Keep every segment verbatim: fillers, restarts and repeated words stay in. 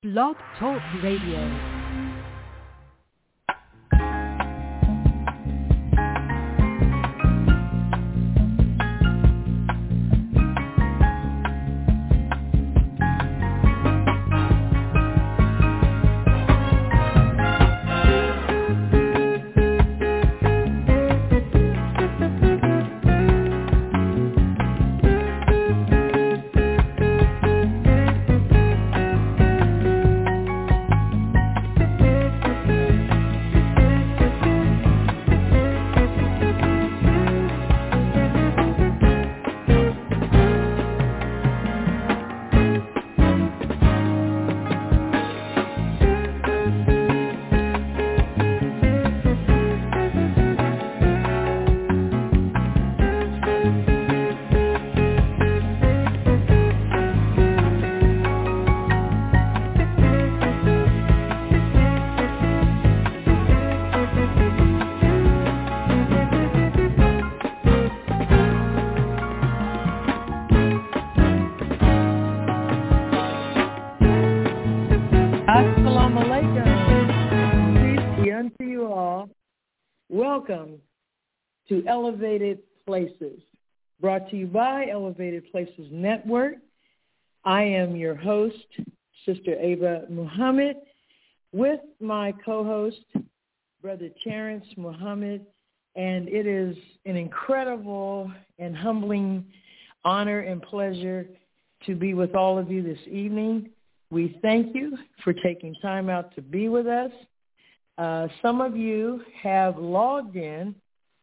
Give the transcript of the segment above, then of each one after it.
Blog Talk Radio. Assalamu alaikum. Peace be unto you all. Welcome to Elevated Places, brought to you by Elevated Places Network. I am your host, Sister Ava Muhammad, with my co-host, Brother Terrence Muhammad, and it is an incredible and humbling honor and pleasure to be with all of you this evening. We thank you for taking time out to be with us. Uh, some of you have logged in,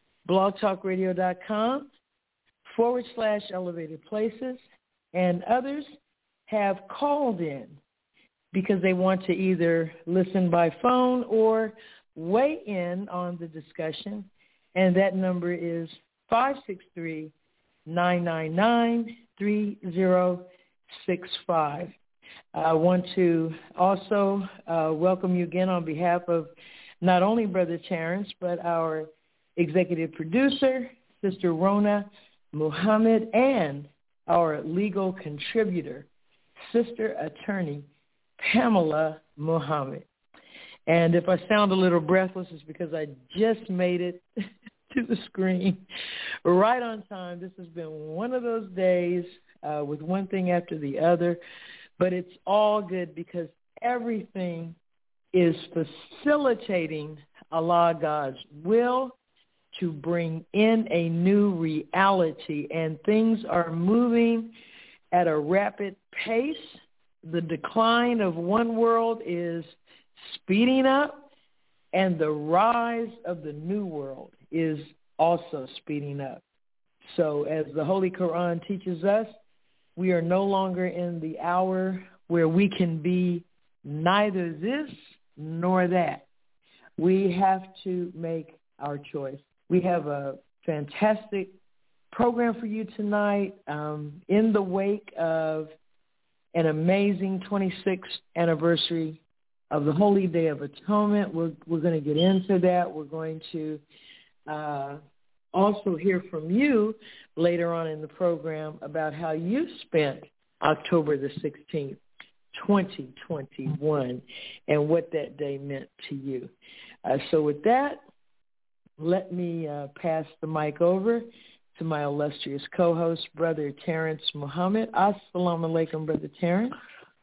blogtalkradio.com forward slash elevated places, and others have called in because they want to either listen by phone or weigh in on the discussion, and that number is five six three, nine nine nine, three zero six five. I want to also uh, welcome you again on behalf of not only Brother Terrence, but our executive producer, Sister Rona Muhammad, and our legal contributor, Sister Attorney Pamela Muhammad. And if I sound a little breathless, it's because I just made it to the screen right on time. This has been one of those days uh, with one thing after the other. But it's all good because everything is facilitating Allah God's will to bring in a new reality, and things are moving at a rapid pace. The decline of one world is speeding up, and the rise of the new world is also speeding up. So as the Holy Quran teaches us, we are no longer in the hour where we can be neither this nor that. We have to make our choice. We have a fantastic program for you tonight um, in the wake of an amazing twenty-sixth anniversary of the Holy Day of Atonement. We're, we're going to get into that. We're going to uh, also hear from you later on in the program about how you spent October the sixteenth, twenty twenty-one, and what that day meant to you. Uh, so with that, let me uh, pass the mic over to my illustrious co-host, Brother Terrence Muhammad. Assalamu alaikum, Brother Terrence.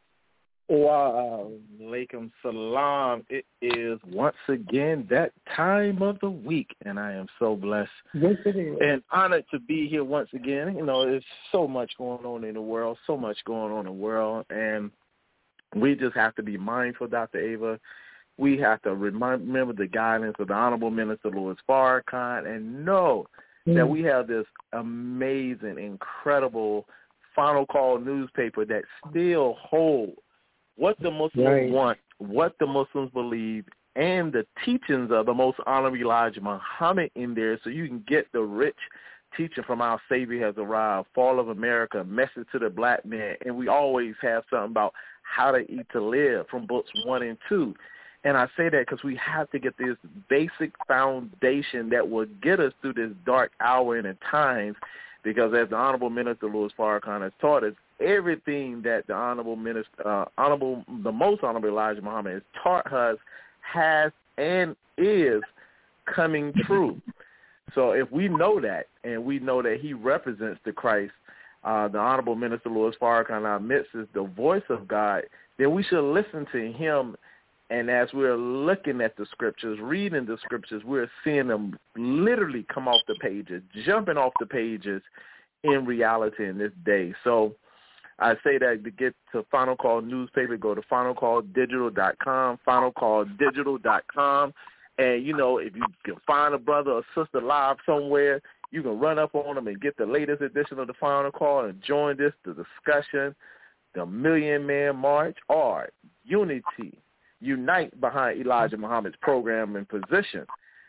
Wa alaikum salam. It is once again that time of the week, and I am so blessed yes, it is. and honored to be here once again. You know, there's so much going on in the world, so much going on in the world, and we just have to be mindful, Doctor Ava. We have to remind, remember the guidance of the Honorable Minister Louis Farrakhan, and know mm. that we have this amazing, incredible Final Call newspaper that still holds what the Muslims right. want, what the Muslims believe, and the teachings of the most honored Elijah Muhammad in there, so you can get the rich teaching from our Savior has arrived, Fall of America, Message to the Black Man, and we always have something about how to eat to live from books one and two. And I say that because we have to get this basic foundation that will get us through this dark hour and at times, because as the Honorable Minister Louis Farrakhan has taught us, everything that the Honorable Minister, uh, Honorable, the Most Honorable Elijah Muhammad has taught us has and is coming true. So if we know that, and we know that he represents the Christ, uh, the Honorable Minister Louis Farrakhan in our midst is the voice of God, then we should listen to him. And as we're looking at the scriptures, reading the scriptures, we're seeing them literally come off the pages, jumping off the pages in reality in this day. So I say that to get to Final Call newspaper, go to final call digital dot com, final call digital dot com. And, you know, if you can find a brother or sister live somewhere, you can run up on them and get the latest edition of the Final Call and join this, the discussion, the Million Man March, or Unity, unite behind Elijah Muhammad's program and position.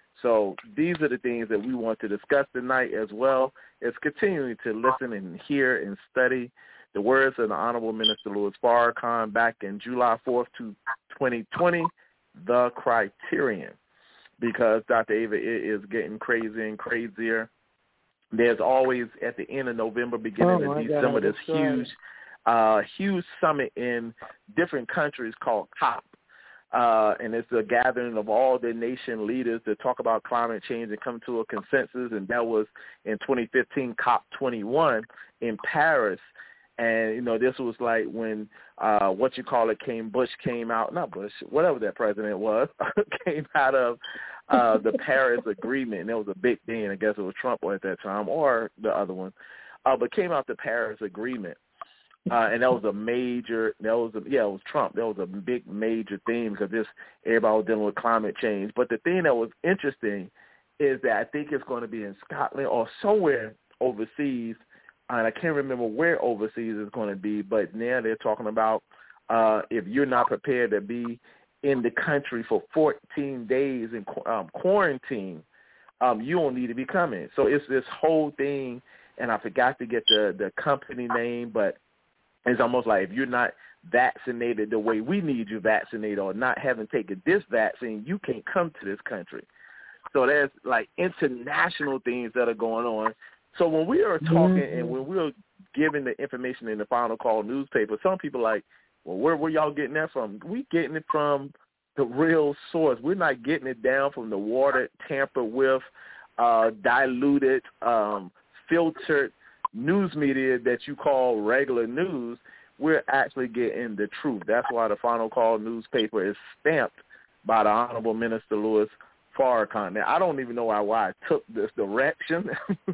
So these are the things that we want to discuss tonight, as well as continuing to listen and hear and study the words of the Honorable Minister Louis Farrakhan back in July fourth, twenty twenty, The Criterion. Because, Doctor Ava, it is getting crazier and crazier. There's always, at the end of November, beginning oh of December, God, this huge, uh, huge summit in different countries called COP. Uh, and it's a gathering of all the nation leaders to talk about climate change and come to a consensus. And that was in twenty fifteen, COP twenty-one in Paris. And, you know, this was like when, uh, what you call it, came, Bush came out, not Bush, whatever that president was, came out of uh, the Paris Agreement. And it was a big thing. I guess it was Trump at that time or the other one. Uh, but came out the Paris Agreement. Uh, and that was a major, that was a, yeah, it was Trump. That was a big major theme because this, everybody was dealing with climate change. But the thing that was interesting is that I think it's going to be in Scotland or somewhere overseas, and I can't remember where overseas it's going to be, but now they're talking about uh, if you're not prepared to be in the country for fourteen days in um, quarantine, um, you don't need to be coming. So it's this whole thing, and I forgot to get the, the company name, but it's almost like if you're not vaccinated the way we need you vaccinated or not having taken this vaccine, you can't come to this country. So there's like international things that are going on. So when we are talking mm-hmm. and when we're giving the information in the Final Call newspaper, some people are like, well, where were y'all getting that from? We getting it from the real source. We're not getting it down from the water tampered with, uh, diluted, um, filtered news media that you call regular news. We're actually getting the truth. That's why the Final Call newspaper is stamped by the Honorable Minister Louis Farrakhan. Now, I don't even know why, why I took this direction,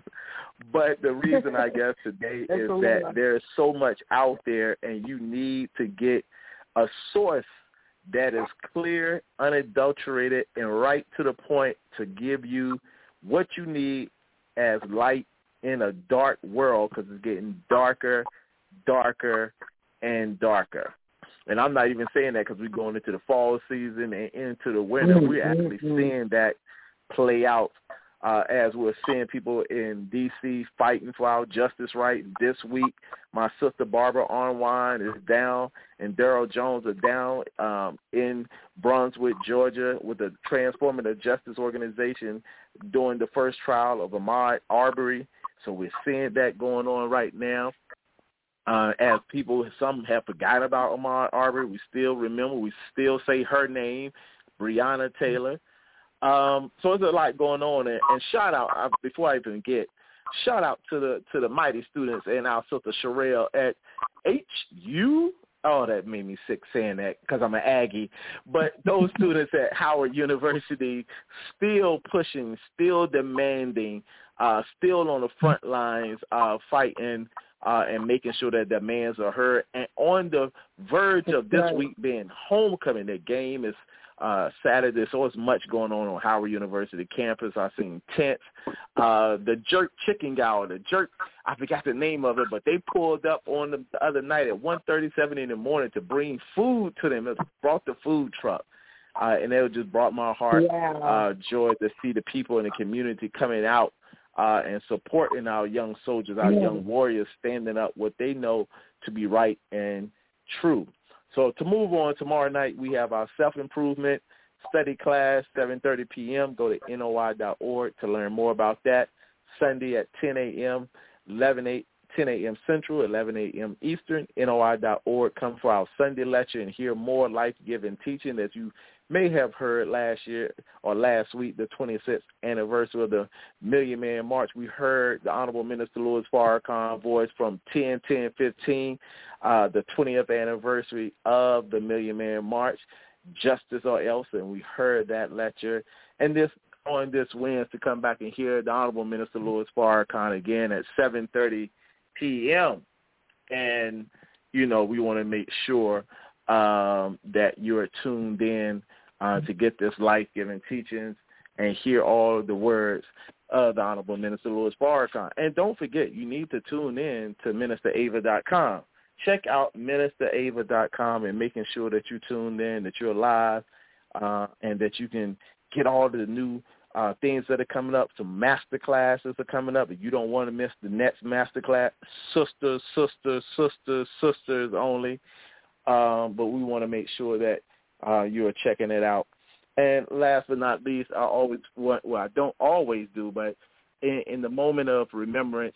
but the reason I guess today is that there's so much out there, and you need to get a source that is clear, unadulterated, and right to the point to give you what you need as light in a dark world, because it's getting darker, darker, and darker. And I'm not even saying that because we're going into the fall season and into the winter. Mm-hmm. We're actually seeing that play out uh, as we're seeing people in D C fighting for our justice right. This week, my sister Barbara Arnwine is down and Daryl Jones are down um, in Brunswick, Georgia, with the Transformative Justice Organization doing the first trial of Ahmaud Arbery. So we're seeing that going on right now. Uh, as people, some have forgotten about Ahmaud Arbery, we still remember, we still say her name, Breonna Taylor. Um, so there's a lot going on. And, and shout out, uh, before I even get, shout out to the to the mighty students and our sister Sherelle at H U. Oh, that made me sick saying that because I'm an Aggie. But those students at Howard University still pushing, still demanding, uh, still on the front lines, uh, fighting uh, and making sure that their demands are heard. And on the verge of this week being homecoming, the game is uh, Saturday, so there's much going on on Howard University campus. I've seen tents. Uh, the Jerk Chicken Guy, the Jerk, I forgot the name of it, but they pulled up on the, the other night at one thirty-seven in the morning to bring food to them. It brought the food truck. Uh, and it just brought my heart yeah. uh, joy to see the people in the community coming out uh, and supporting our young soldiers, our yeah. young warriors, standing up what they know to be right and true. So to move on, tomorrow night we have our self-improvement study class, seven thirty p.m. Go to N O I dot org to learn more about that. Sunday at ten a.m., eleven ten a.m. Central, eleven a.m. Eastern, N O I dot org. Come for our Sunday lecture and hear more life-giving teaching that you may have heard last year or last week, the twenty-sixth anniversary of the Million Man March. We heard the Honorable Minister Louis Farrakhan voice from ten ten fifteen, uh, the twentieth anniversary of the Million Man March, Justice or Else, and we heard that lecture. And this on this Wednesday to come back and hear the Honorable Minister Louis Farrakhan again at seven thirty p.m. And, you know, we want to make sure um, that you're tuned in uh, to get this life-giving teachings and hear all of the words of the Honorable Minister Louis Farrakhan. And don't forget, you need to tune in to minister ava dot com. Check out minister ava dot com and making sure that you tuned in, that you're live, uh, and that you can get all the new Uh, things that are coming up. Some master classes are coming up. If you don't want to miss the next master class, sisters, sisters, sisters, sisters only. Um, but we want to make sure that uh, you are checking it out. And last but not least, I always want, well, I don't always do, but in, in the moment of remembrance,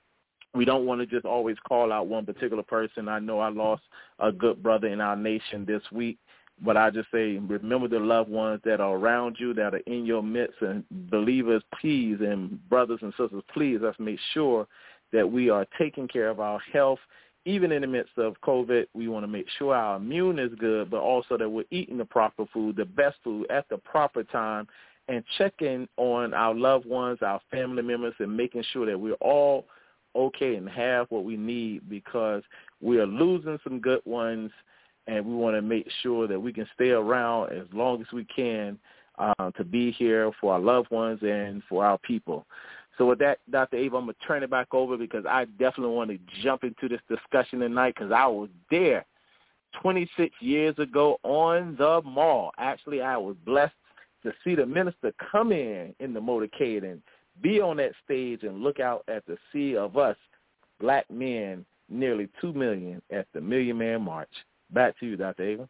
we don't want to just always call out one particular person. I know I lost a good brother in our nation this week. But I just say, remember the loved ones that are around you, that are in your midst, and believers, please, and brothers and sisters, please, let's make sure that we are taking care of our health. Even in the midst of COVID, we want to make sure our immune is good, but also that we're eating the proper food, the best food at the proper time, and checking on our loved ones, our family members, and making sure that we're all okay and have what we need, because we are losing some good ones. And we want to make sure that we can stay around as long as we can uh, to be here for our loved ones and for our people. So with that, Doctor Ava, I'm going to turn it back over, because I definitely want to jump into this discussion tonight, because I was there twenty-six years ago on the mall. Actually, I was blessed to see the minister come in in the motorcade and be on that stage and look out at the sea of us, black men, nearly two million at the Million Man March. Back to you, Doctor Ava.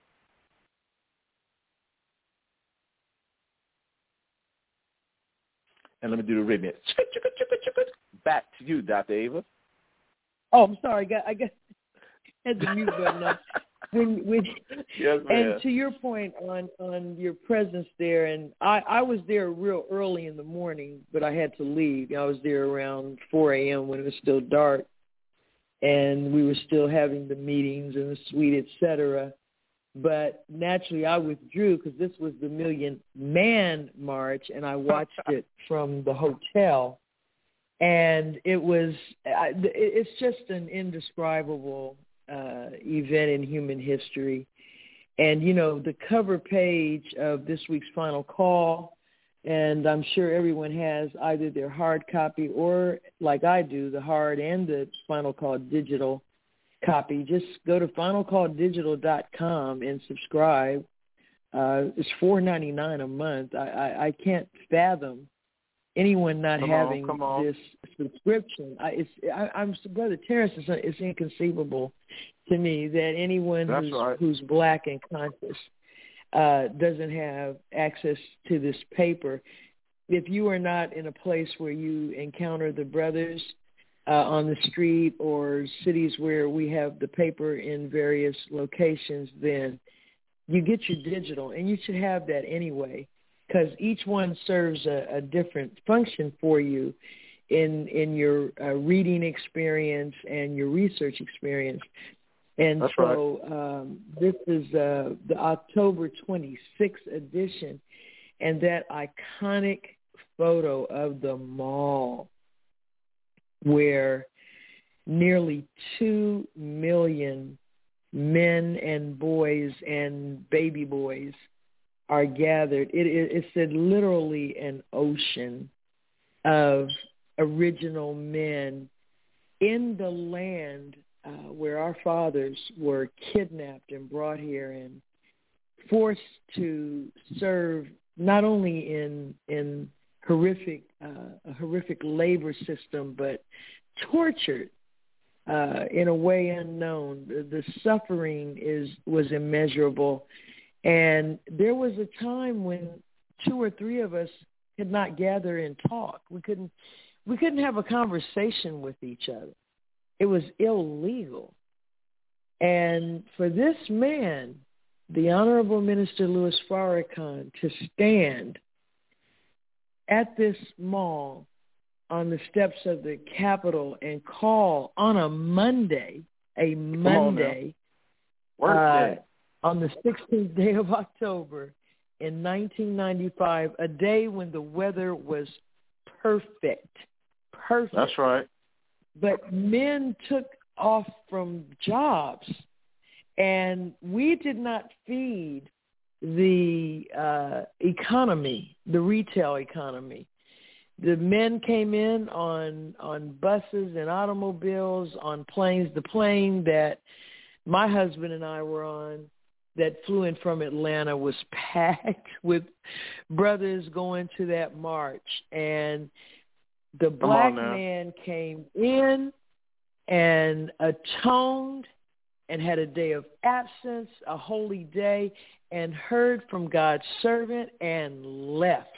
And let me do the remix. Back to you, Doctor Ava. Oh, I'm sorry. I got, I got had the mute button up. When, when, yes, ma'am. And to your point on, on your presence there, and I, I was there real early in the morning, but I had to leave. I was there around four a.m. when it was still dark, and we were still having the meetings in the suite, et cetera. But naturally, I withdrew because this was the Million Man March, and I watched it from the hotel. And it was, it's just an indescribable uh, event in human history. And, you know, the cover page of this week's Final Call, and I'm sure everyone has either their hard copy or, like I do, the hard and the Final Call digital copy. Just go to final call digital dot com and subscribe. Uh, it's four dollars and ninety-nine cents a month. I, I, I can't fathom anyone not come having on, on. this subscription. I, it's, I, I'm Brother Terrence. It's, it's inconceivable to me that anyone That's who's, right. who's black and conscious uh, doesn't have access to this paper. If you are not in a place where you encounter the brothers uh, on the street or cities where we have the paper in various locations, then you get your digital, and you should have that anyway, because each one serves a, a different function for you in in your uh, reading experience and your research experience. And That's so um, this is uh, the October twenty-sixth edition, and that iconic photo of the mall where nearly two million men and boys and baby boys are gathered. It, it, it's a, literally an ocean of original men in the land uh, where our fathers were kidnapped and brought here and forced to serve not only in in horrific uh, a horrific labor system, but tortured uh, in a way unknown. The, the suffering is was immeasurable. And there was a time when two or three of us could not gather and talk. We couldn't we couldn't have a conversation with each other. It was illegal. And for this man, the Honorable Minister Louis Farrakhan, to stand at this mall on the steps of the Capitol and call on a Monday, a Monday, uh, on the sixteenth day of October in nineteen ninety-five, a day when the weather was perfect. Perfect. That's right. But men took off from jobs, and we did not feed the uh, economy, the retail economy. The men came in on on buses and automobiles, on planes. The plane that my husband and I were on that flew in from Atlanta was packed with brothers going to that march. And the black man came in and atoned and had a day of absence, a holy day, and heard from God's servant and left.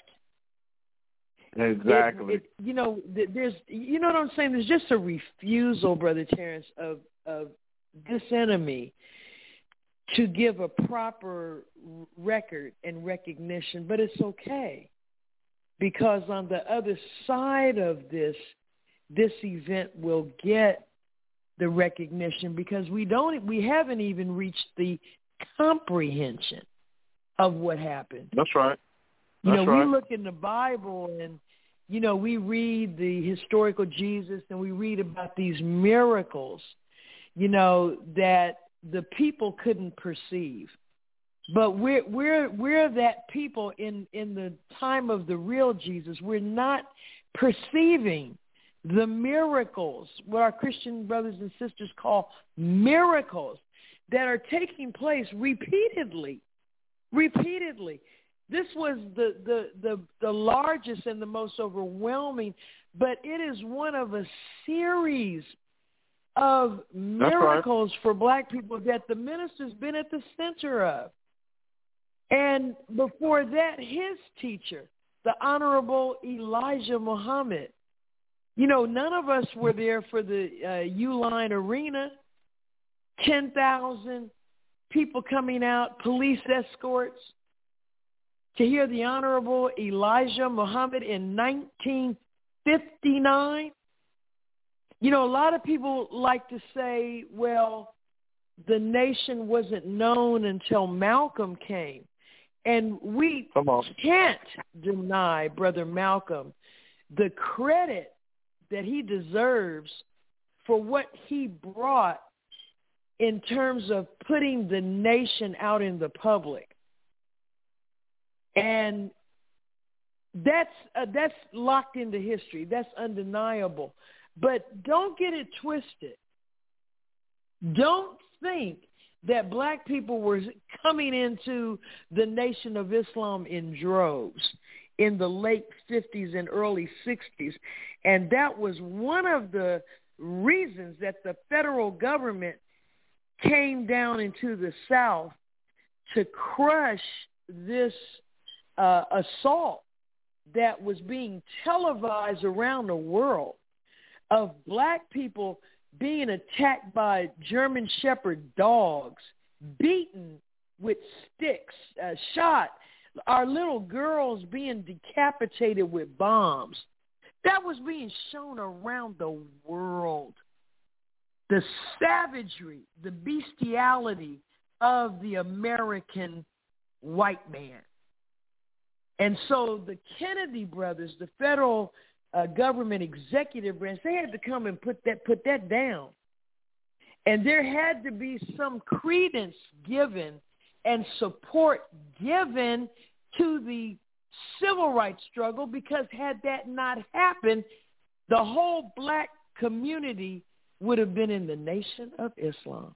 Exactly. It, it, you know, there's, you know what I'm saying? There's just a refusal, Brother Terrence, of of this enemy to give a proper record and recognition, but it's okay, because on the other side of this, this event will get the recognition, because we don't, we haven't even reached the comprehension of what happened. That's right. You That's know, right. we look in the Bible and, you know, we read the historical Jesus and we read about these miracles, you know, that the people couldn't perceive. But we're we're we're that people in, in the time of the real Jesus. We're not perceiving the miracles, what our Christian brothers and sisters call miracles, that are taking place repeatedly, repeatedly. This was the, the, the, the largest and the most overwhelming, but it is one of a series of miracles right. for black people that the minister's been at the center of. And before that, his teacher, the Honorable Elijah Muhammad. You know, none of us were there for the uh, U-Line Arena, ten thousand people coming out, police escorts, to hear the Honorable Elijah Muhammad in nineteen fifty-nine. You know, a lot of people like to say, well, the nation wasn't known until Malcolm came. And we can't deny Brother Malcolm the credit that he deserves for what he brought in terms of putting the nation out in the public. And that's uh, that's locked into history. That's undeniable. But don't get it twisted. Don't think that black people were coming into the Nation of Islam in droves in the late fifties and early sixties. And that was one of the reasons that the federal government came down into the South to crush this uh, assault that was being televised around the world of black people being attacked by German Shepherd dogs, beaten with sticks, uh, shot, our little girls being decapitated with bombs. That was being shown around the world. The savagery, the bestiality of the American white man. And so the Kennedy brothers, the federal uh, government executive branch, they had to come and put that put that down. And there had to be some credence given and support given to the civil rights struggle, because had that not happened, the whole black community would have been in the Nation of Islam.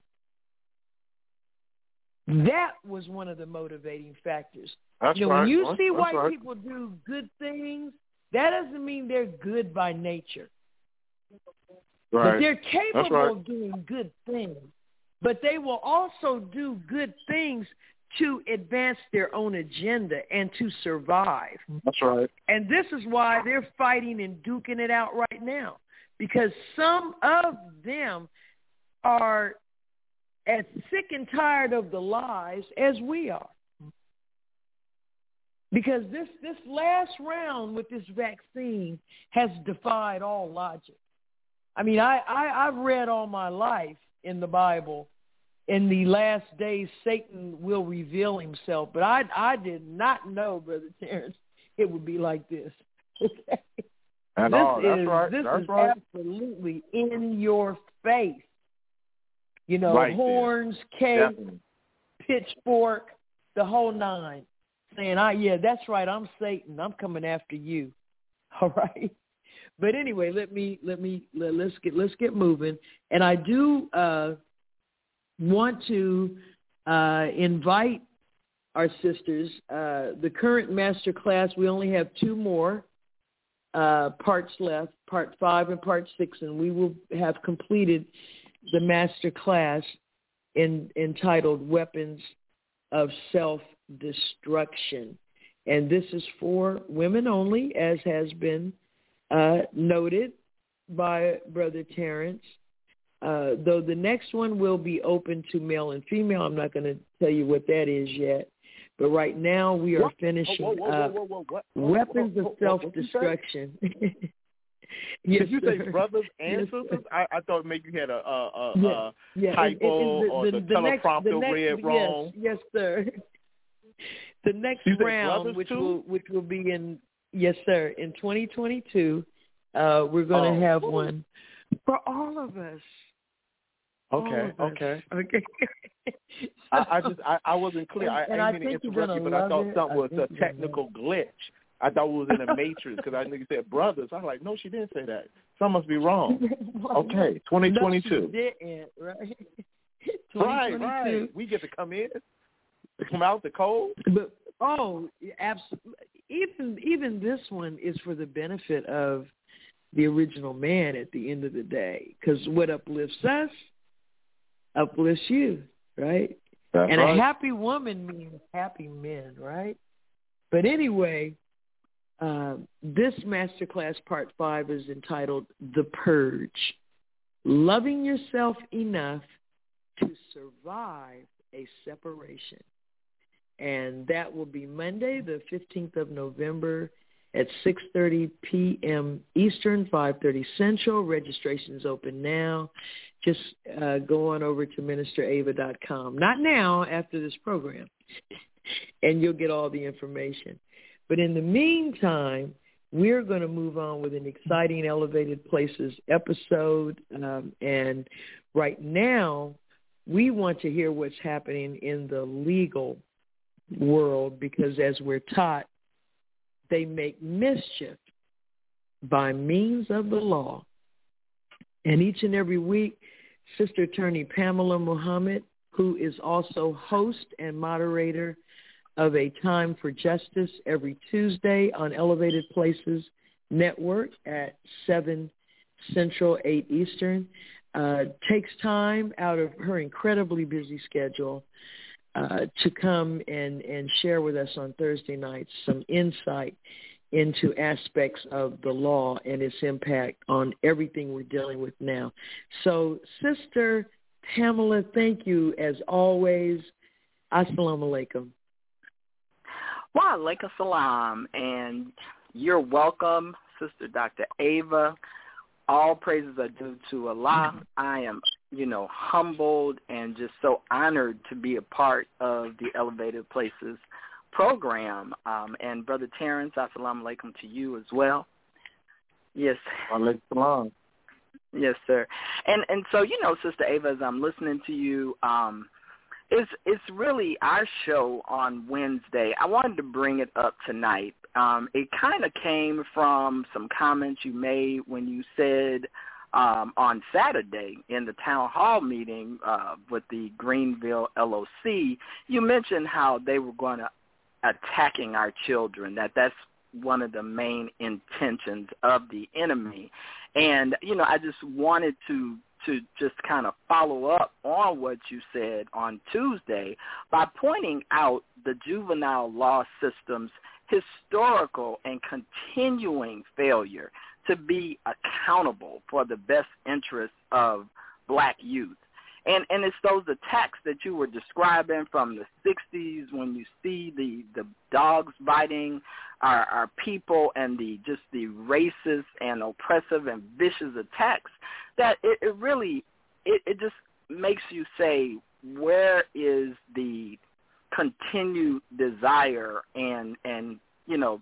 That was one of the motivating factors. That's you know, right. when you That's see white right. people do good things, that doesn't mean they're good by nature. Right. But they're capable right. of doing good things. But they will also do good things to advance their own agenda and to survive. That's right. And this is why they're fighting and duking it out right now, because some of them are as sick and tired of the lies as we are. Because this, this last round with this vaccine has defied all logic. I mean, I, I, I've read all my life in the Bible, in the last days Satan will reveal himself. But I, I did not know, Brother Terrence, it would be like this. Okay? At this all. That's is, right. This That's is right. absolutely in your face. You know, right horns, there. cake, pitchfork, the whole nine. Saying, "I yeah, that's right. I'm Satan. I'm coming after you." All right. But anyway, let me let me let, let's get let's get moving. And I do uh, want to uh, invite our sisters. Uh, the current master class, we only have two more uh, parts left, part five and part six, and we will have completed the master class in, entitled Weapons of Self-Destruction. And this is for women only, as has been uh, noted by Brother Terrence. Uh, though the next one will be open to male and female. I'm not going to tell you what that is yet. But right now we are what? finishing whoa, whoa, whoa, up whoa, whoa, whoa, Weapons whoa, whoa, of whoa, Self-Destruction. Yes, Did you sir. say brothers and Yes, sisters? I, I thought maybe you had a, a, a, yeah, a yeah. typo and, and, and the, or the, the, the teleprompter next, the next, read wrong. Yes, yes, sir. The next You say round, which too? will which will be in yes, sir, in twenty twenty-two, uh, we're going to oh, have woo. one for all of us. Okay, all of okay. us. Okay. so, I, I just I, I wasn't clear. And, I, and I I didn't mean to think interrupt you're you, but gonna I thought love something it. was I a think you're technical glitch. I thought we was in a matrix because I knew you said brothers. I was like, no, she didn't say that. Something must be wrong. Okay, twenty twenty-two. No, she didn't, right? Right, right. We get to come in, come out the cold. But oh, absolutely. Even even this one is for the benefit of the original man at the end of the day, because what uplifts us uplifts you, right? That's and right. A happy woman means happy men, right? But anyway, uh, this masterclass part five is entitled "The Purge: Loving Yourself Enough to Survive a Separation." And that will be Monday, the fifteenth of November at six thirty p.m. Eastern, five thirty Central. Registration's open now. Just uh, go on over to minister ava dot com. Not now, after this program, and you'll get all the information. But in the meantime, we're going to move on with an exciting Elevated Places episode. Um, and right now, we want to hear what's happening in the legal world, because as we're taught, they make mischief by means of the law. And each and every week, Sister Attorney Pamela Muhammad, who is also host and moderator of A Time for Justice every Tuesday on Elevated Places Network at seven Central, eight Eastern, uh, takes time out of her incredibly busy schedule Uh, to come and, and share with us on Thursday nights some insight into aspects of the law and its impact on everything we're dealing with now. So, Sister Pamela, thank you as always. Assalamu alaikum. Wa alaikum salam, and you're welcome, Sister Doctor Ava. All praises are due to Allah. I am, you know, humbled and just so honored to be a part of the Elevated Places program. Um, and Brother Terrence, assalamu alaikum to you as well. Yes. Alaikum salam. Yes, sir. And and so, you know, Sister Ava, as I'm listening to you, um, it's it's really our show on Wednesday. I wanted to bring it up tonight. Um, it kind of came from some comments you made when you said um, on Saturday in the town hall meeting uh, with the Greenville L O C, you mentioned how they were going to attacking our children, that that's one of the main intentions of the enemy. And, you know, I just wanted to to just kind of follow up on what you said on Tuesday by pointing out the juvenile law system's historical and continuing failure to be accountable for the best interests of black youth. And and it's those attacks that you were describing from the sixties when you see the, the dogs biting our, our people and the just the racist and oppressive and vicious attacks that it, it really, it, it just makes you say, where is the continued desire and, and you know,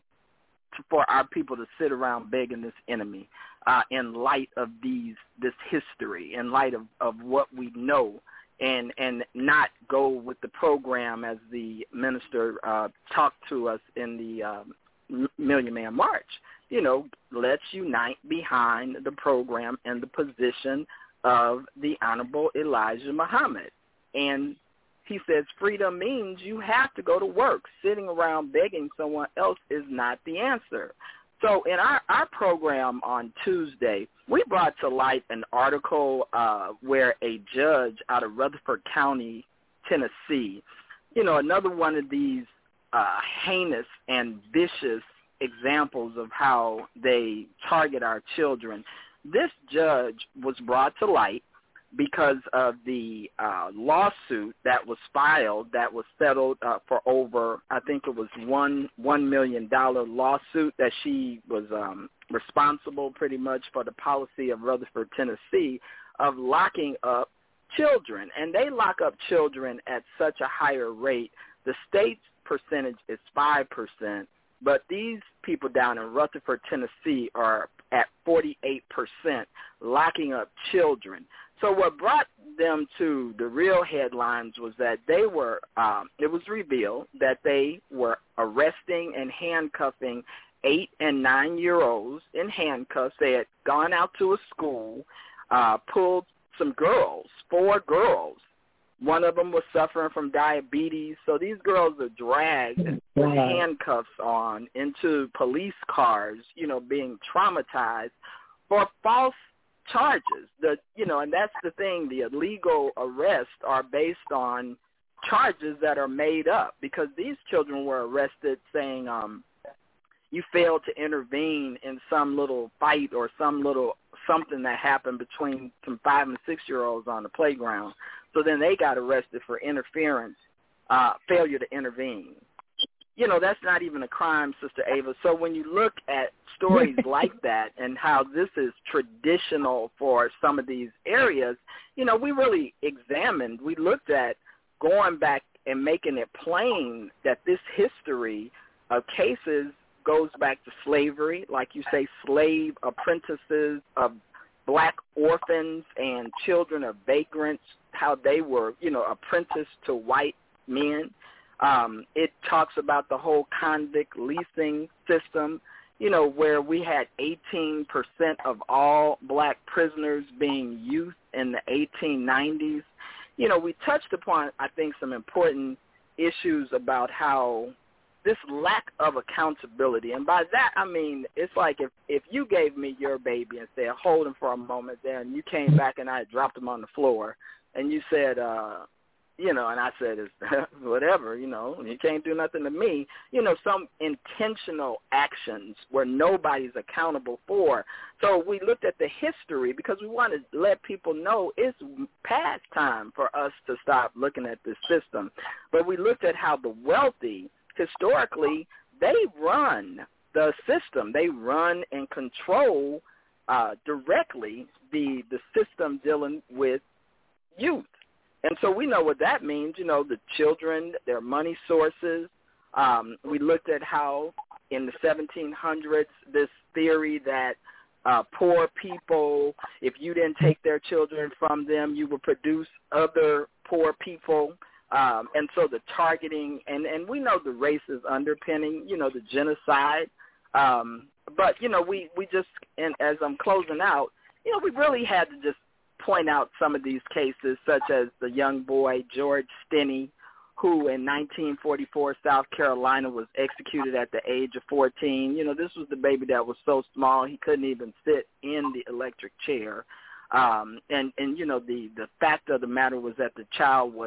for our people to sit around begging this enemy uh, in light of these this history, in light of, of what we know, and and not go with the program as the minister uh, talked to us in the um, Million Man March. You know, let's unite behind the program and the position of the Honorable Elijah Muhammad. And he says freedom means you have to go to work. Sitting around begging someone else is not the answer. So in our, our program on Tuesday, we brought to light an article uh, where a judge out of Rutherford County, Tennessee, you know, another one of these uh, heinous and vicious examples of how they target our children. This judge was brought to light because of the uh, lawsuit that was filed that was settled uh, for over, I think it was one one million dollar lawsuit that she was um, responsible pretty much for the policy of Rutherford, Tennessee, of locking up children. And they lock up children at such a higher rate. The state's percentage is five percent, but these people down in Rutherford, Tennessee are at forty-eight percent locking up children. So what brought them to the real headlines was that they were, um, it was revealed that they were arresting and handcuffing eight and nine-year-olds in handcuffs. They had gone out to a school, uh, pulled some girls, four girls. One of them was suffering from diabetes. So these girls are dragged with handcuffs on into police cars, you know, being traumatized for false charges. The you know, and that's the thing. The illegal arrests are based on charges that are made up because these children were arrested saying um, you failed to intervene in some little fight or some little something that happened between some five and six year olds on the playground. So then they got arrested for interference, uh, failure to intervene. You know, that's not even a crime, Sister Ava. So when you look at stories like that and how this is traditional for some of these areas, you know, we really examined, we looked at going back and making it plain that this history of cases goes back to slavery, like you say, slave apprentices of black orphans and children of vagrants, how they were, you know, apprenticed to white men. Um, it talks about the whole convict leasing system, you know, where we had eighteen percent of all black prisoners being youth in the eighteen nineties. You know, we touched upon, I think, some important issues about how this lack of accountability, and by that I mean it's like if, if you gave me your baby and said, hold him for a moment there, and you came back and I dropped him on the floor, and you said, uh, you know, and I said, it's whatever, you know, you can't do nothing to me, you know, some intentional actions where nobody's accountable for. So we looked at the history because we want to let people know it's past time for us to stop looking at this system. But we looked at how the wealthy, historically, they run the system. They run and control uh, directly the the system dealing with youth. And so we know what that means, you know, the children, their money sources. Um, we looked at how in the seventeen hundreds, this theory that uh, poor people, if you didn't take their children from them, you would produce other poor people. Um, and so the targeting, and, and we know the racist underpinning, you know, the genocide. Um, but, you know, we, we just, and as I'm closing out, you know, we really had to just point out some of these cases, such as the young boy George Stinney, who in nineteen forty-four, South Carolina, was executed at the age of fourteen. You know, this was the baby that was so small he couldn't even sit in the electric chair. Um, and, and, you know, the, the fact of the matter was that the child was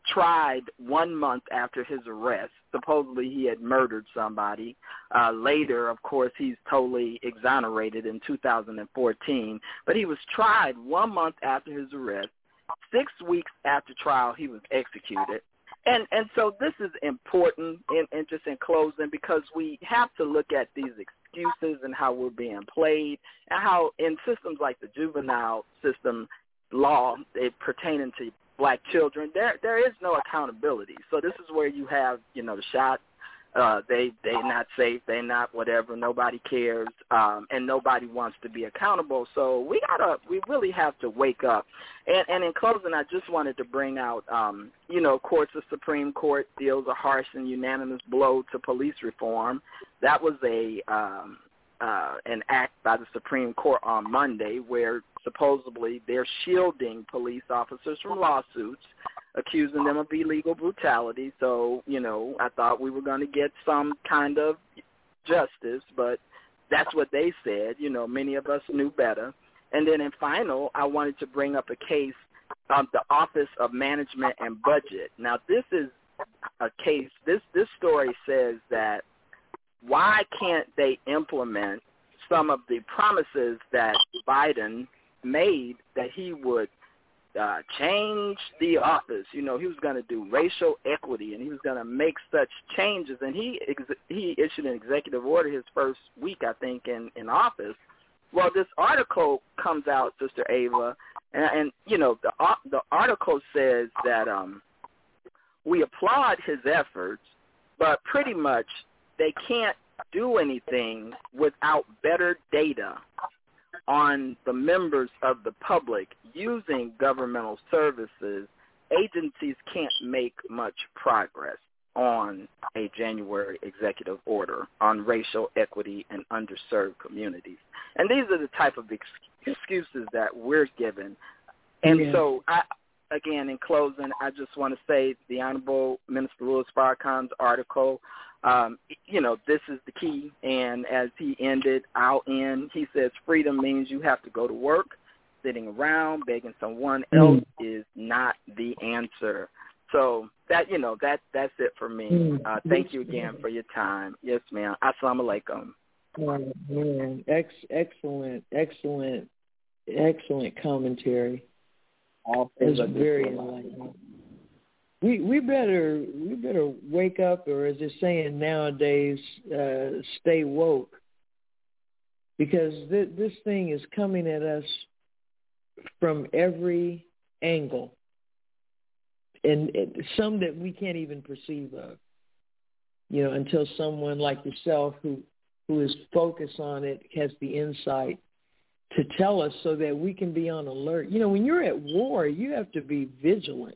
tried one month after his arrest. Supposedly he had murdered somebody. Uh, later, of course, he's totally exonerated in two thousand fourteen. But he was tried one month after his arrest. Six weeks after trial, he was executed. And and so this is important, in, in just in closing, because we have to look at these excuses and how we're being played, and how in systems like the juvenile system law, it pertaining to black children, there there is no accountability. So this is where you have, you know, the shot. Uh, they they not safe, they not whatever. Nobody cares, um, and nobody wants to be accountable. So we gotta, we really have to wake up. And, and in closing, I just wanted to bring out, um, you know, of course, the Supreme Court deals a harsh and unanimous blow to police reform. That was a um, uh, an act by the Supreme Court on Monday where supposedly they're shielding police officers from lawsuits, accusing them of illegal brutality. So, you know, I thought we were going to get some kind of justice, but that's what they said. You know, many of us knew better. And then in final, I wanted to bring up a case of the Office of Management and Budget. Now, this is a case, this, this story says that why can't they implement some of the promises that Biden made that he would uh, change the office. You know, he was going to do racial equity, and he was going to make such changes. And he ex- he issued an executive order his first week, I think, in, in office. Well, this article comes out, Sister Ava, and, and you know, the the article says that um, we applaud his efforts, but pretty much they can't do anything without better data on the members of the public using governmental services. Agencies can't make much progress on a January executive order on racial equity and underserved communities. And these are the type of ex- excuses that we're given. And yeah. so, I, again, in closing, I just want to say the Honorable Minister Louis Farrakhan's article, um, you know, this is the key. And as he ended, I'll end. He says freedom means you have to go to work. Sitting around begging someone else mm. is not the answer. So that, you know, that that's it for me. Uh, thank you again for your time. Yes, ma'am. Assalamu alaikum. Oh, man. Ex- excellent, excellent, excellent commentary. It's very enlightening. We we better we better wake up, or as they're saying nowadays, uh, stay woke, because th- this thing is coming at us from every angle, and it, some that we can't even perceive of, you know, until someone like yourself who, who is focused on it has the insight to tell us so that we can be on alert. You know, when you're at war, you have to be vigilant.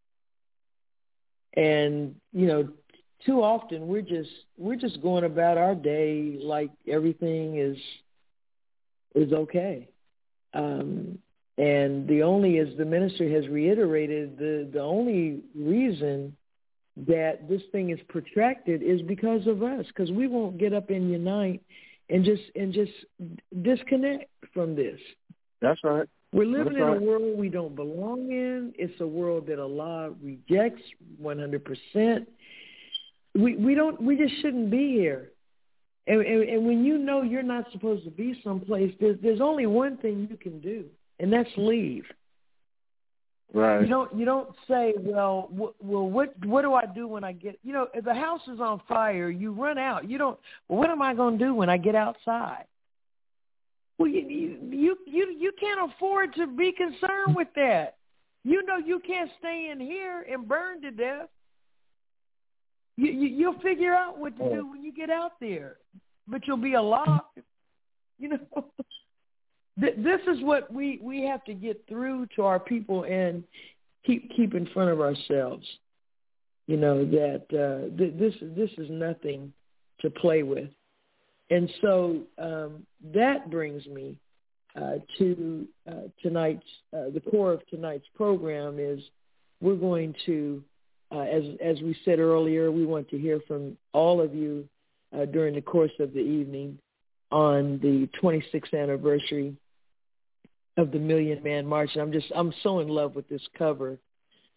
And, you know, too often we're just we're just going about our day like everything is is okay. Um And the only, as the minister has reiterated, the, the only reason that this thing is protracted is because of us, because we won't get up and unite and just and just disconnect from this. That's right. We're living That's in right. a world we don't belong in. It's a world that Allah rejects one hundred percent. We we don't we just shouldn't be here. And, and, and when you know you're not supposed to be someplace, there's there's only one thing you can do. And that's leave. Right. You don't. You don't say, "Well, w- well, what what do I do when I get?" You know, if the house is on fire, you run out. You don't. Well, what am I going to do when I get outside? Well, you you you you can't afford to be concerned with that. You know, you can't stay in here and burn to death. You, you you'll figure out what to oh. do when you get out there, but you'll be alive. You know. This is what we, we have to get through to our people and keep keep in front of ourselves. You know that uh, th- this this is nothing to play with, and so um, that brings me uh, to uh, tonight's uh, the core of tonight's program is we're going to uh, as as we said earlier, we want to hear from all of you uh, during the course of the evening on the twenty-sixth anniversary of the Million Man March. And I'm just, I'm so in love with this cover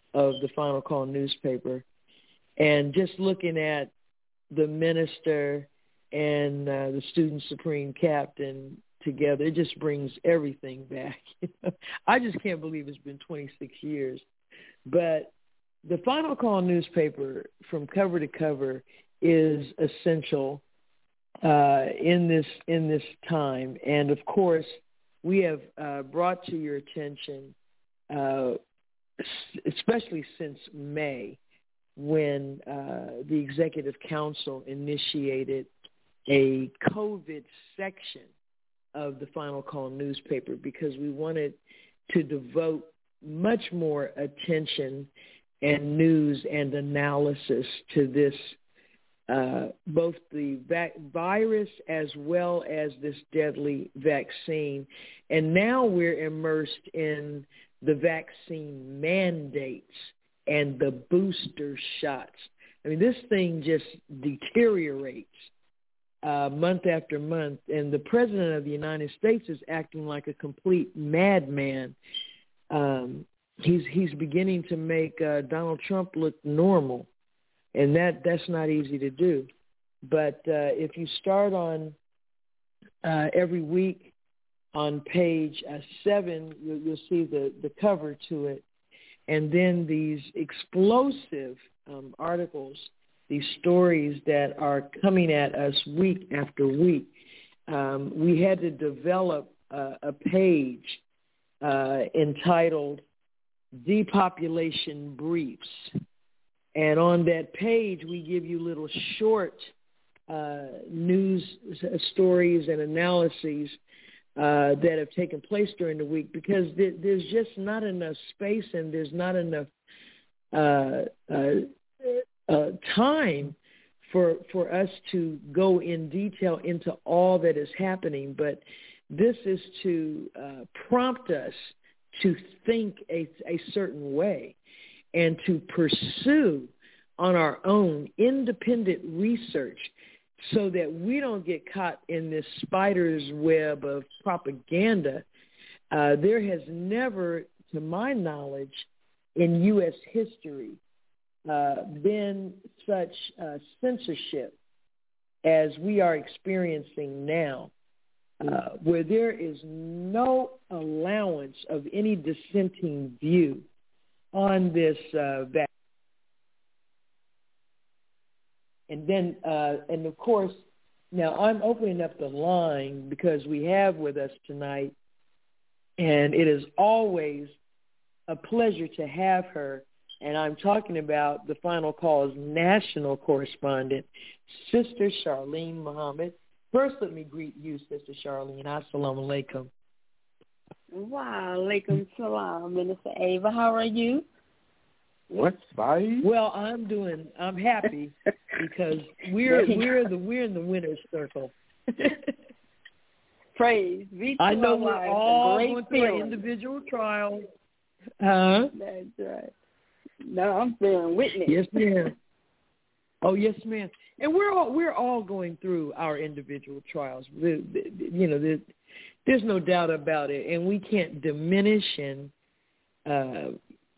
of the Final Call newspaper. And just looking at the minister and uh, the student supreme captain together, it just brings everything back. I just can't believe it's been twenty-six years. But the Final Call newspaper, from cover to cover, is essential uh, in this in this time. And, of course, we have uh, brought to your attention, uh, especially since May, when uh, the Executive Council initiated a COVID section of the Final Call newspaper, because we wanted to devote much more attention and news and analysis to this, uh, both the vac- virus as well as this deadly vaccine. And now we're immersed in the vaccine mandates and the booster shots. I mean, this thing just deteriorates uh, month after month, and the President of the United States is acting like a complete madman. Um, he's he's beginning to make uh, Donald Trump look normal, and that, that's not easy to do. But uh, if you start on uh, every week on page uh, seven, you'll, you'll see the, the cover to it. And then these explosive um, articles, these stories that are coming at us week after week. Um, we had to develop uh, a page uh, entitled Depopulation Briefs. And on that page, we give you little short uh, news stories and analyses Uh, that have taken place during the week, because th- there's just not enough space and there's not enough uh, uh, uh, time for for us to go in detail into all that is happening. But this is to uh, prompt us to think a, a certain way and to pursue on our own independent research, so that we don't get caught in this spider's web of propaganda. Uh, there has never, to my knowledge, in U S history, uh, been such uh, censorship as we are experiencing now, uh, where there is no allowance of any dissenting view on this uh, vaccine. And then, uh, and of course, now I'm opening up the line because we have with us tonight, and it is always a pleasure to have her. And I'm talking about the Final Call's national correspondent, Sister Charlene Muhammad. First, let me greet you, Sister Charlene. Assalamu alaikum. Wa alaikum salam, Minister Ava. How are you? What's fine? Well, I'm doing. I'm happy because we're we're the we're in the winner's circle. Praise be to I know we're Allah. all Great going through feeling. our individual trials. Huh? That's right. No, I'm feeling witness. Yes, ma'am. Oh, yes, ma'am. And we're all we're all going through our individual trials. The, the, you know, the, there's no doubt about it, and we can't diminish and uh,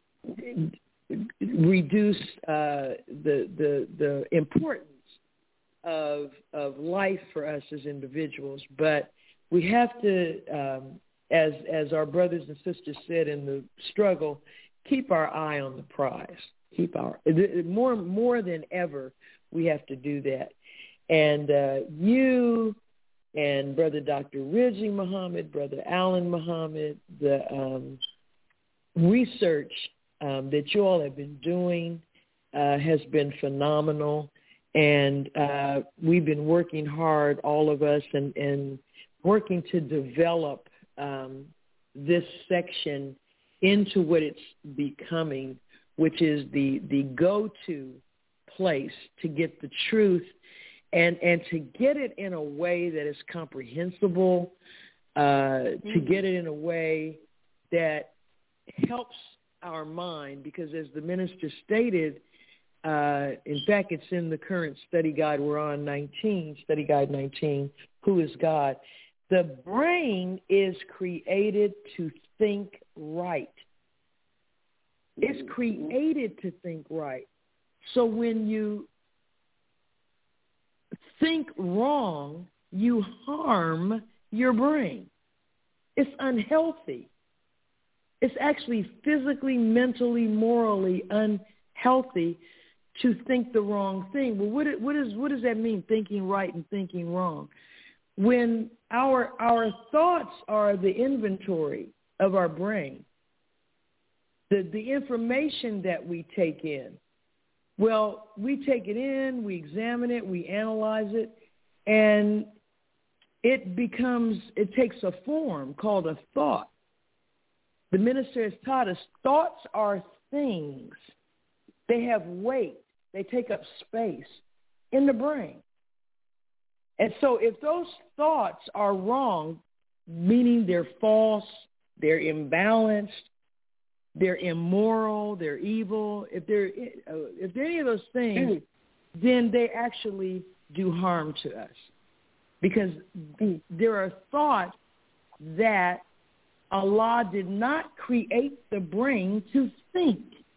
reduce uh, the the the importance of of life for us as individuals. But we have to, um, as as our brothers and sisters said in the struggle, keep our eye on the prize. Keep our more more than ever. We have to do that. And uh, you and Brother Doctor Ridgely Muhammad, Brother Alan Muhammad, the um, research um, that you all have been doing uh, has been phenomenal. And uh, we've been working hard, all of us, and, and working to develop um, this section into what it's becoming, which is the, the go-to place to get the truth and, and to get it in a way that is comprehensible, uh, mm-hmm. to get it in a way that helps our mind, because as the minister stated, uh, in fact, it's in the current study guide we're on, nineteen, study guide nineteen, Who is God? The brain is created to think right. It's created to think right. So when you think wrong, you harm your brain. It's unhealthy. It's actually physically, mentally, morally unhealthy to think the wrong thing. Well, what, what, is, what does that mean, thinking right and thinking wrong? When our our thoughts are the inventory of our brain, the, the information that we take in, well, we take it in, we examine it, we analyze it, and it becomes, it takes a form called a thought. The minister has taught us thoughts are things. They have weight. They take up space in the brain. And so if those thoughts are wrong, meaning they're false, they're imbalanced, they're immoral, they're evil, if they're, if they're any of those things, then they actually do harm to us. Because there are thoughts that Allah did not create the brain to think.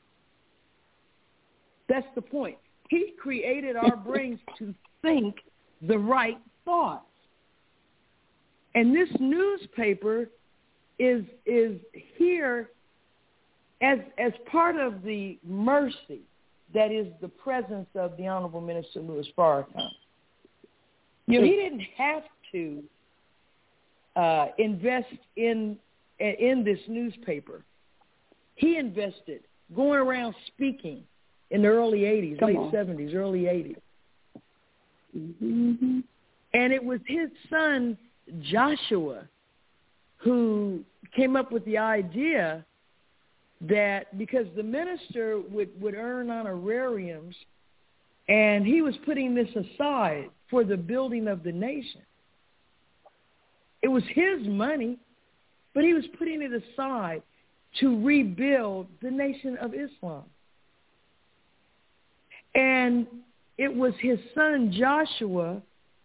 That's the point. He created our brains to think the right thoughts. And this newspaper is is here as as part of the mercy that is the presence of the Honorable Minister Louis Farrakhan. You know, he didn't have to uh, invest in in this newspaper. He invested going around speaking in the early eighties, Come late on. seventies, early eighties. Mm-hmm. And it was his son, Joshua, who came up with the idea that because the minister would, would earn honorariums, and he was putting this aside for the building of the nation. It was his money, but he was putting it aside to rebuild the nation of Islam. And it was his son, Joshua,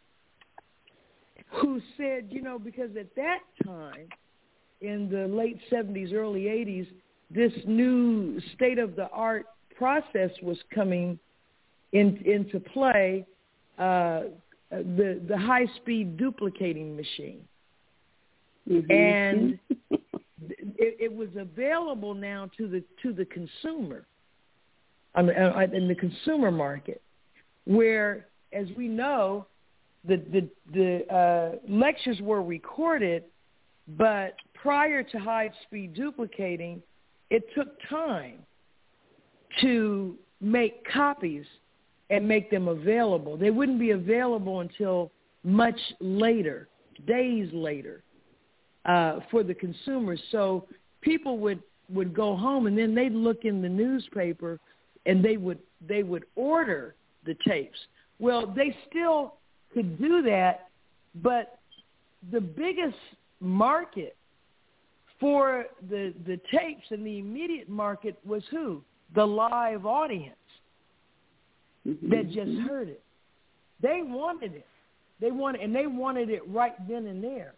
who said, you know, because at that time, in the late seventies, early eighties, this new state-of-the-art process was coming in, into play, uh, the, the high-speed duplicating machine. Mm-hmm. And it, it was available now to the to the consumer, on the, in the consumer market, where, as we know, the the, the uh, lectures were recorded, but prior to high-speed duplicating, it took time to make copies and make them available. They wouldn't be available until much later, days later, uh, for the consumers. So people would, would go home, and then they'd look in the newspaper, and they would they would order the tapes. Well, they still could do that, but the biggest market for the the tapes in the immediate market was who? The live audience mm-hmm. that just heard it. They wanted it. They wanted, and they wanted it right then and there.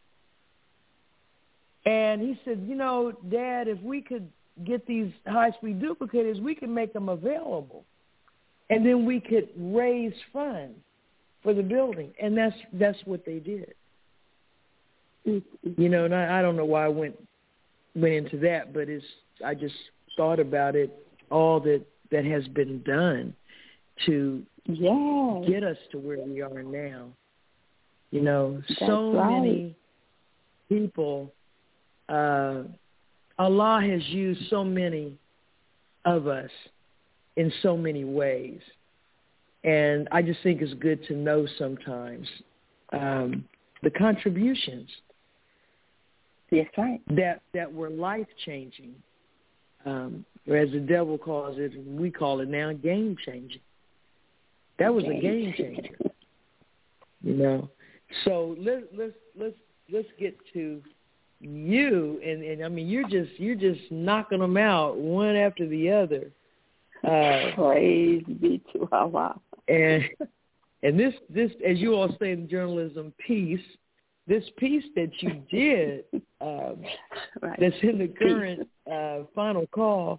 And he said, you know, Dad, if we could get these high-speed duplicators, we could make them available, and then we could raise funds for the building. And that's that's what they did. You know, and I, I don't know why I went went into that, but it's I just thought about it, all that, that has been done to yes. get us to where we are now. You know, That's so right. many people, uh, Allah has used so many of us in so many ways. And I just think it's good to know sometimes um, the contributions That's right. that, that were life-changing. Um, or as the devil calls it, we call it now game-changing. That was game. a game changer, you know. So let's let's let's let's get to you, and, and I mean you're just you're just knocking them out one after the other. Uh, Praise be to Allah. And and this this as you all say in journalism, piece. This piece that you did, um, right. that's in the current uh, final call,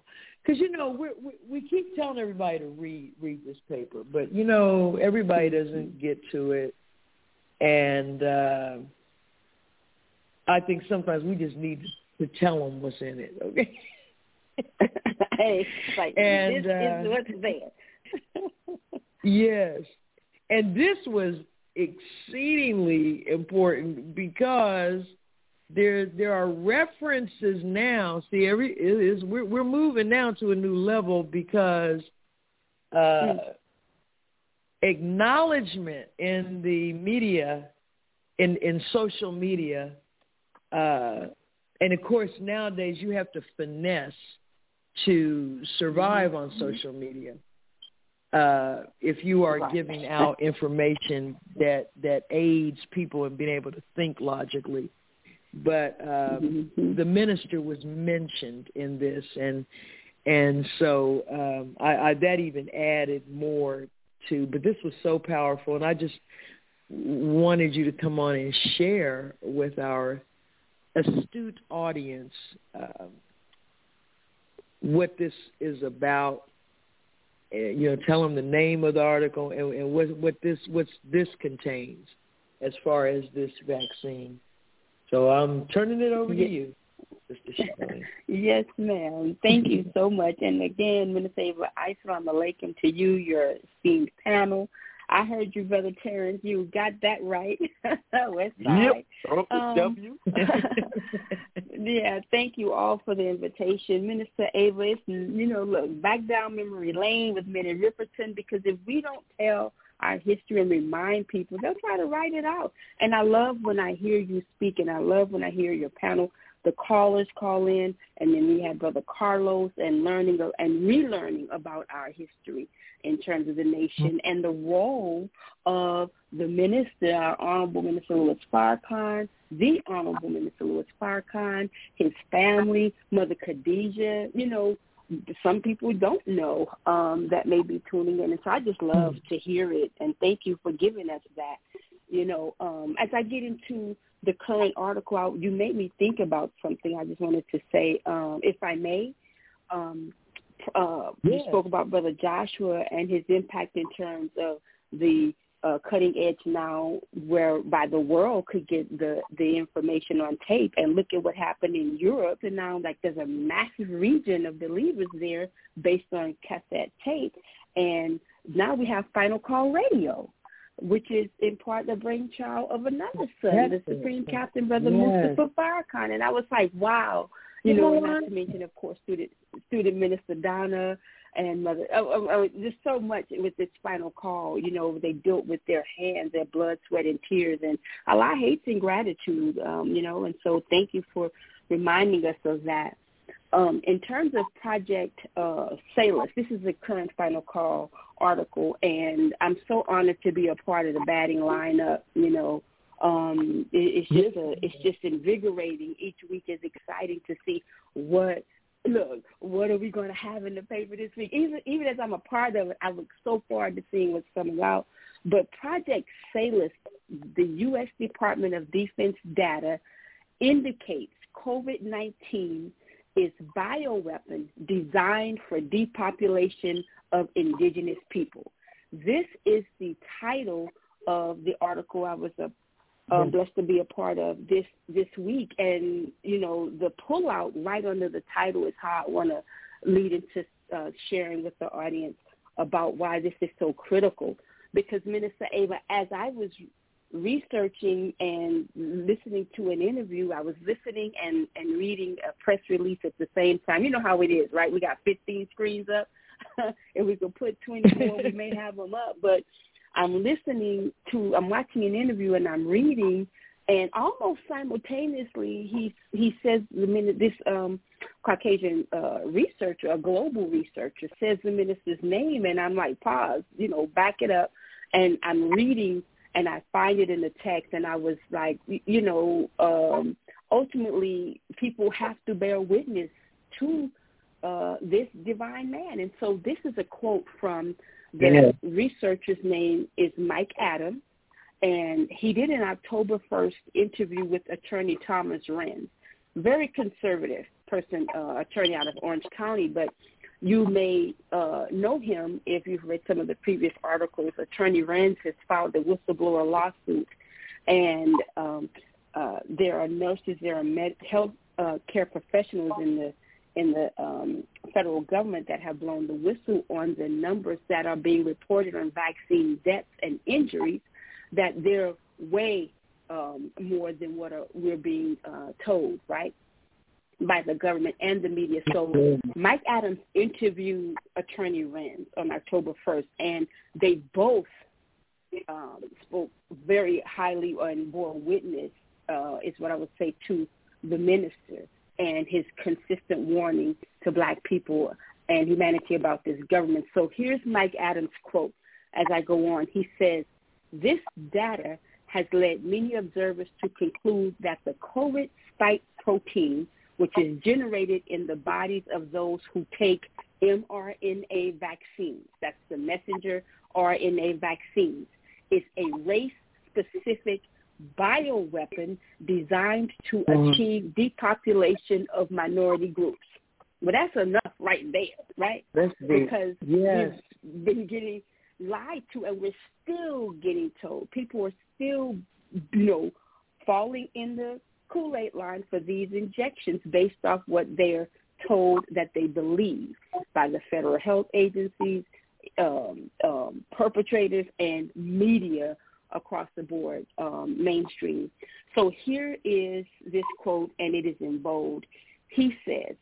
because, you know, we're, we we keep telling everybody to read read this paper, but, you know, everybody doesn't get to it. And uh, I think sometimes we just need to tell them what's in it, okay? Hey, it's like, and, this uh, is what's there. Yes. And this was exceedingly important because there there are references now. See, every it is we're we're moving now to a new level because uh, mm. acknowledgement in the media, in in social media, uh, and of course nowadays you have to finesse to survive on social media. Uh, if you are giving out information that, that aids people in being able to think logically. But uh, mm-hmm. the minister was mentioned in this, and and so um, I, I, that even added more to, but this was so powerful, and I just wanted you to come on and share with our astute audience uh, what this is about. You know, tell them the name of the article and, and what, what this what this contains as far as this vaccine. So I'm turning it over yes. to you, Sister Shirley. Yes, ma'am. Thank you so much. And again, Minister Ava, Assalamu alaikum to you, your esteemed panel. I heard you, Brother Terrence. You got that right. West Side. Yep. Um, W. Yeah, thank you all for the invitation. Minister Ava, it's, you know, look, back down memory lane with Minnie Riperton, because if we don't tell our history and remind people, they'll try to write it out. And I love when I hear you speak, and I love when I hear your panel, the callers call in, and then we had Brother Carlos and learning and relearning about our history in terms of the nation and the role of the minister, our Honorable Minister Louis Farrakhan, the Honorable Minister Louis Farrakhan, his family, Mother Khadijah. You know, some people don't know um, that may be tuning in. And so I just love to hear it, and thank you for giving us that. You know, um, as I get into the current article, I, you made me think about something I just wanted to say, um, if I may. Um, uh, yes. You spoke about Brother Joshua and his impact in terms of the uh, cutting edge now, whereby the world could get the, the information on tape. And look at what happened in Europe. And now, like, there's a massive region of believers there based on cassette tape. And now we have Final Call Radio, which is in part the brainchild of another son, the Supreme Captain, Brother yes. Mustafa Farrakhan. And I was like, wow. You know, and not to mention, of course, student student minister Donna and Mother. Oh, oh, oh, there's so much with this Final Call. You know, they built with their hands, their blood, sweat, and tears, and Allah hates and gratitude. Um, you know, and so thank you for reminding us of that. Um, in terms of Project uh, Salus, this is the current Final Call article, and I'm so honored to be a part of the batting lineup. You know. Um, it, it's just a, it's just invigorating. Each week is exciting to see what look what are we going to have in the paper this week. Even even as I'm a part of it, I look so forward to seeing what's coming out. But Project Salus, the U S Department of Defense data indicates COVID nineteen is bioweapon designed for depopulation of indigenous people. This is the title of the article I was a Uh, blessed to be a part of this this week. And, you know, the pullout right under the title is how I want to lead into uh, sharing with the audience about why this is so critical. Because, Minister Ava, as I was researching and listening to an interview, I was listening and, and reading a press release at the same time. You know how it is, right? We got fifteen screens up, and we could put twenty-four, we may have them up, but I'm listening to, I'm watching an interview and I'm reading, and almost simultaneously he he says the minute this um, Caucasian uh, researcher, a global researcher, says the minister's name, and I'm like, pause, you know, back it up, and I'm reading and I find it in the text, and I was like, you know, um, ultimately people have to bear witness to uh, this divine man, and so this is a quote from. The yeah. researcher's name is Mike Adams, and he did an October first interview with attorney Thomas Renz, very conservative person, uh, attorney out of Orange County. But You may uh, know him if you've read some of the previous articles. Attorney Renz has filed a whistleblower lawsuit, and um, uh, there are nurses, there are med- health uh, care professionals in the in the um, federal government that have blown the whistle on the numbers that are being reported on vaccine deaths and injuries, that they're way um, more than what are, we're being uh, told, right, by the government and the media. So Mike Adams interviewed Attorney Renz on October first, and they both um, spoke very highly and bore witness, uh, is what I would say, to the minister and his consistent warning to black people and humanity about this government. So here's Mike Adams' quote as I go on. He says, "This data has led many observers to conclude that the COVID spike protein, which is generated in the bodies of those who take mRNA vaccines, that's the messenger R N A vaccines, is a race-specific bioweapon designed to mm-hmm. achieve depopulation of minority groups." Well, that's enough right there, right? That's big. Because yes. we've been getting lied to, and we're still getting told. People are still, you know, falling in the Kool-Aid line for these injections based off what they're told that they believe by the federal health agencies, um, um, perpetrators, and media across the board, um, mainstream. So here is this quote, and it is in bold. He says,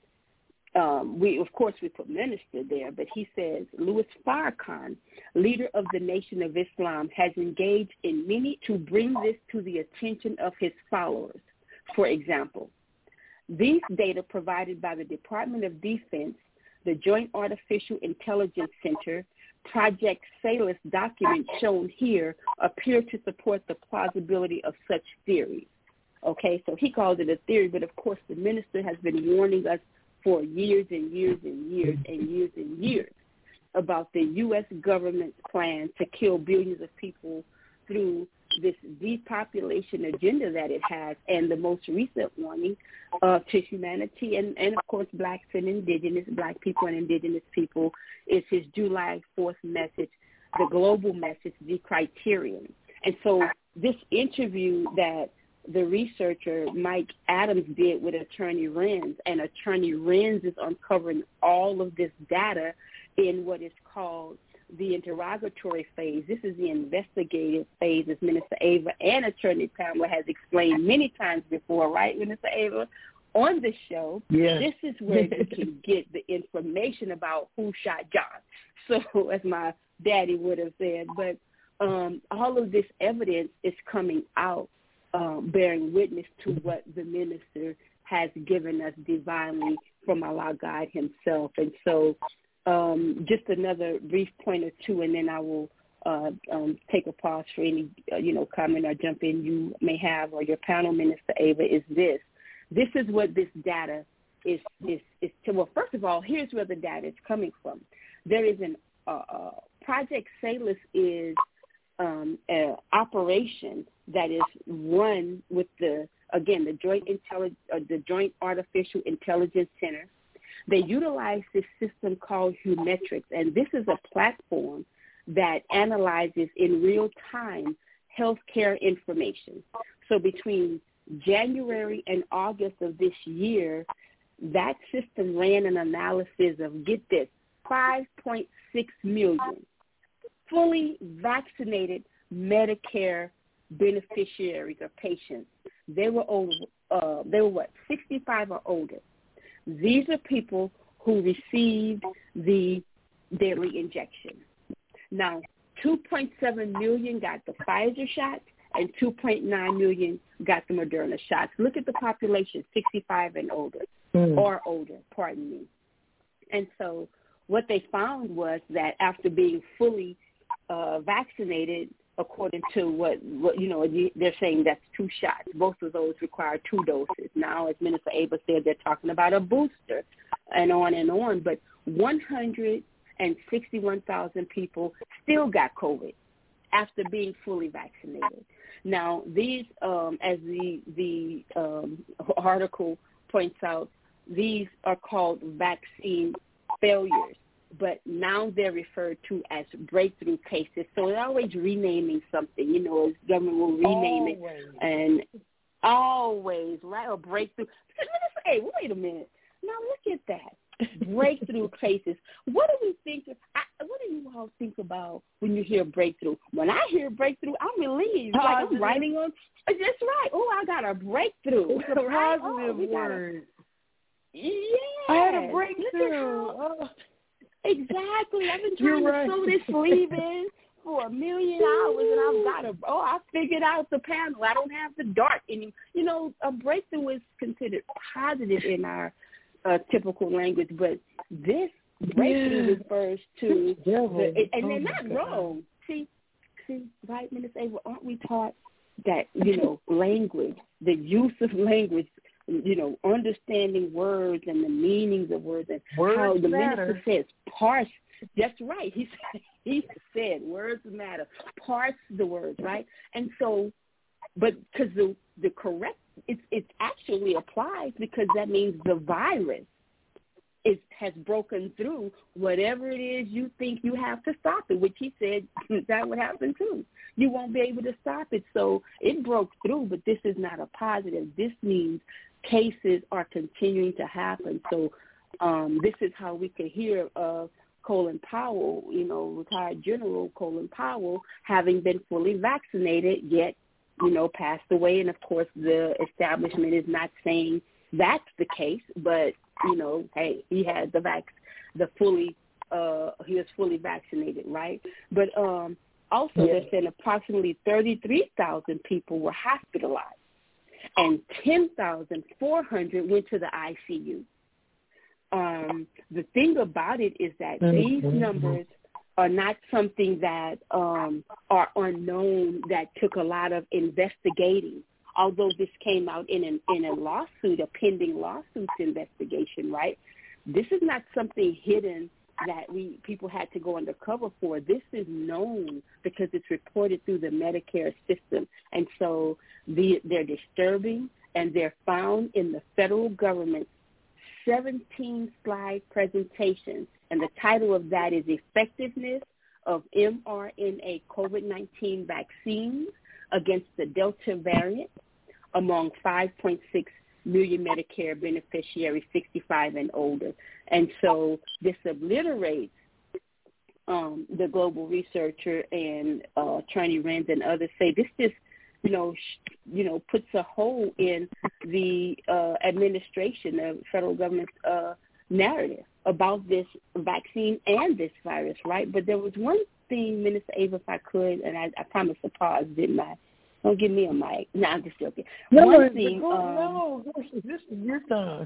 um, we of course we put minister there, but he says, Louis Farrakhan, leader of the Nation of Islam, has engaged in many to bring this to the attention of his followers. For example, these data provided by the Department of Defense, the Joint Artificial Intelligence Center, Project Salus documents shown here appear to support the plausibility of such theories. Okay, so he calls it a theory, but of course the minister has been warning us for years and years and years and years and years about the U S government's plan to kill billions of people through this depopulation agenda that it has, and the most recent warning uh, to humanity and, and, of course, blacks and indigenous, black people and indigenous people is his July fourth message, the global message, the criterion. And so this interview that the researcher Mike Adams did with Attorney Renz, and Attorney Renz is uncovering all of this data in what is called the interrogatory phase. This is the investigative phase, as Minister Ava and Attorney Pamela has explained many times before, right, Minister Ava, on the show. Yes. This is where you can get the information about who shot John. So, as my daddy would have said, but um, all of this evidence is coming out, um, bearing witness to what the minister has given us divinely from Allah God himself. And so Um, just another brief point or two, and then I will uh, um, take a pause for any, uh, you know, comment or jump in you may have, or your panel, Minister Ava, is this. This is what this data is, is, is to, well, first of all, here's where the data is coming from. There is an, uh, uh, Project Salus is um, an operation that is run with the, again, the Joint, Intelli- uh, the Joint Artificial Intelligence Center. They utilize this system called Humetrics, and this is a platform that analyzes in real time healthcare information. So between January and August of this year, that system ran an analysis of, get this, five point six million fully vaccinated Medicare beneficiaries or patients. They were over, uh, they were what, sixty-five or older. These are people who received the daily injection. Now, two point seven million got the Pfizer shot, and two point nine million got the Moderna shots. Look at the population, sixty-five and older, mm. or older, pardon me. And so what they found was that after being fully uh, vaccinated, according to what, what, you know, they're saying that's two shots. Both of those require two doses. Now, as Minister Ava said, they're talking about a booster and on and on. But one hundred sixty-one thousand people still got COVID after being fully vaccinated. Now, these, um, as the, the um, article points out, these are called vaccine failures, but now they're referred to as breakthrough cases. So they're always renaming something, you know, as government will rename always. it. And always, right, or breakthrough. Hey, wait a minute. Now look at that. Breakthrough cases. What do we think of, I, what do you all think about when you hear breakthrough? When I hear breakthrough, I'm relieved. Like I'm writing on, that's right. Oh, I got a breakthrough. It's a right? positive oh, word. A, yeah. I had a breakthrough. How, oh. Exactly. I've been trying You're to right. sew this sleeve in for a million hours, and I've got a, oh, I figured out the panel. I don't have the dart anymore. You know, a breakthrough is considered positive in our uh, typical language, but this breakthrough yeah. refers to, the, it, and oh they're not wrong. See, see, right, Minister Ava, aren't we taught that, you know, language, the use of language, you know, understanding words and the meanings of words and words how the matter. minister says parse. That's right. He said, he said words matter. Parse the words, right? And so, but because the the correct, it's it actually applies because that means the virus is has broken through whatever it is you think you have to stop it, which he said that would happen too. You won't be able to stop it. So it broke through, but this is not a positive. This means cases are continuing to happen. So um, this is how we could hear of Colin Powell, you know, retired General Colin Powell, having been fully vaccinated, yet, you know, passed away. And, of course, the establishment is not saying that's the case, but, you know, hey, he had the vac, the fully, uh, he was fully vaccinated, right? But um, also yeah. They're saying approximately thirty-three thousand people were hospitalized, and ten thousand four hundred went to the I C U. Um, the thing about it is that these numbers are not something that um, are unknown, that took a lot of investigating, although this came out in, an, in a lawsuit, a pending lawsuits investigation, right? This is not something hidden that we people had to go undercover for. This is known because it's reported through the Medicare system. And so the, they're disturbing, and they're found in the federal government's seventeen-slide presentation. And the title of that is Effectiveness of mRNA COVID nineteen Vaccines Against the Delta Variant Among five point six million Medicare beneficiaries sixty-five and older. And so this obliterates um, the global researcher and uh, Attorney Rand and others say this just, you know, sh- you know, puts a hole in the uh, administration of federal government's uh, narrative about this vaccine and this virus, right? But there was one thing, Minister Ava, if I could, and I, I promised to pause, didn't I? Don't give me a mic. No, I'm just joking. No, one thing, go, um, no, this is your time.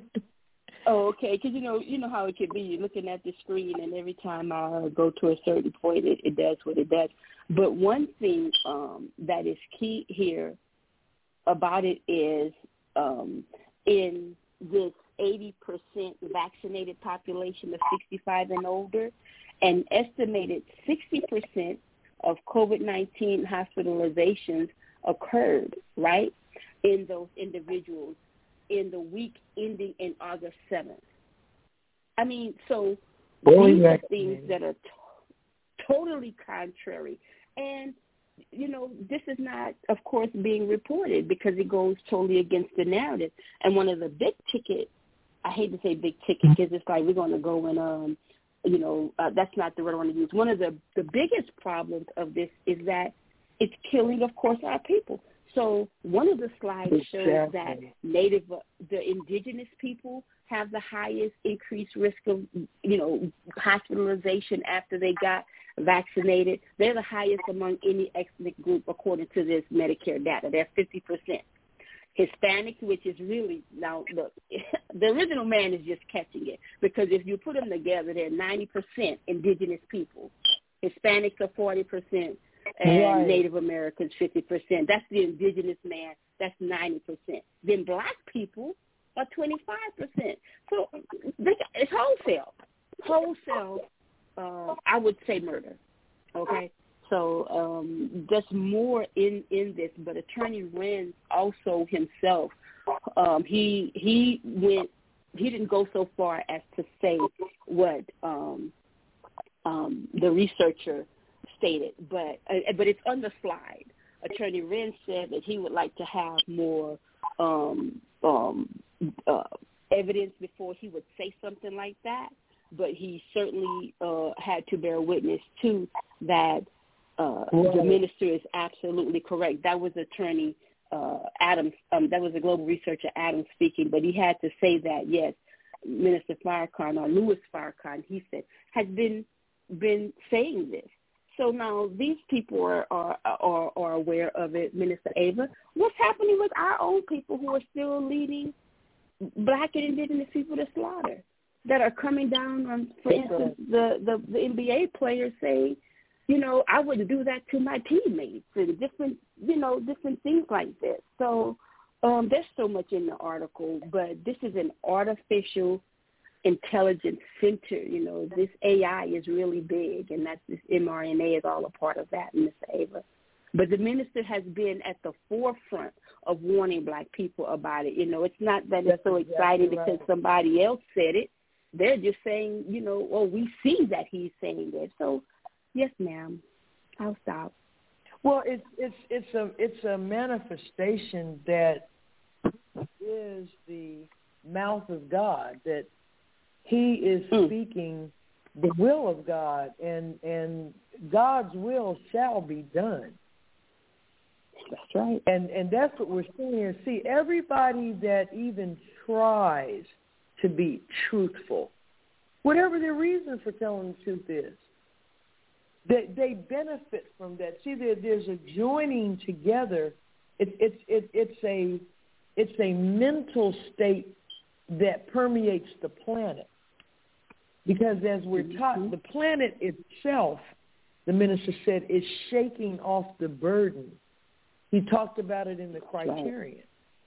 Oh, okay, because, you know, you know how it could be. You're looking at the screen, and every time I go to a certain point, it, it does what it does. But one thing um, that is key here about it is um, in this eighty percent vaccinated population of sixty-five and older, an estimated sixty percent of COVID nineteen hospitalizations occurred, right, in those individuals in the week ending in August seventh. I mean, so Boy, these are things that are t- totally contrary. And, you know, this is not, of course, being reported because it goes totally against the narrative. And one of the big ticket, I hate to say big ticket because it's like we're going to go and, um, you know, uh, that's not the word I want to use. One of the, the biggest problems of this is that it's killing, of course, our people. So one of the slides shows exactly. that Native, uh, the indigenous people have the highest increased risk of, you know, hospitalization after they got vaccinated. They're the highest among any ethnic group according to this Medicare data. They're fifty percent. Hispanics, which is really, now look, the original man is just catching it because if you put them together, they're ninety percent indigenous people. Hispanics are forty percent. And right. Native Americans, fifty percent. That's the indigenous man. That's ninety percent. Then black people are twenty-five percent. So they, it's wholesale. Wholesale, uh, I would say murder. Okay? So um, there's more in, in this. But Attorney Rand also himself, um, he he went he didn't go so far as to say what um, um, the researcher stated, but uh, but it's on the slide. Attorney Wren said that he would like to have more um, um, uh, evidence before he would say something like that, but he certainly uh, had to bear witness to that. Uh, right. The minister is absolutely correct. That was Attorney uh, Adams. Um, that was a global researcher Adams speaking, but he had to say that, yes, Minister Farrakhan or Louis Farrakhan, he said, has been been saying this. So now these people are, are are are aware of it, Minister Ava. What's happening with our own people who are still leading black and indigenous people to slaughter, that are coming down on, for instance, the, the, the N B A players say, you know, I wouldn't do that to my teammates and different, you know, different things like this. So um, there's so much in the article, but this is an artificial intelligence center. You know, this A I is really big, and that's this mRNA is all a part of that, Mister Ava. But the minister has been at the forefront of warning black people about it. You know, it's not that it's so exciting because somebody else said it. They're just saying, you know, oh, we see that he's saying that. So, yes, ma'am, I'll stop. Well, it's it's it's a it's a manifestation that is the mouth of God, that He is mm. speaking the will of God, and and God's will shall be done. That's right. And and that's what we're seeing here. See, everybody that even tries to be truthful, whatever their reason for telling the truth is, they, they benefit from that. See, there, there's a joining together. It, it's it, it's a it's a mental state that permeates the planet. Because as we're taught, the planet itself, the minister said, is shaking off the burden. He talked about it in the Criterion.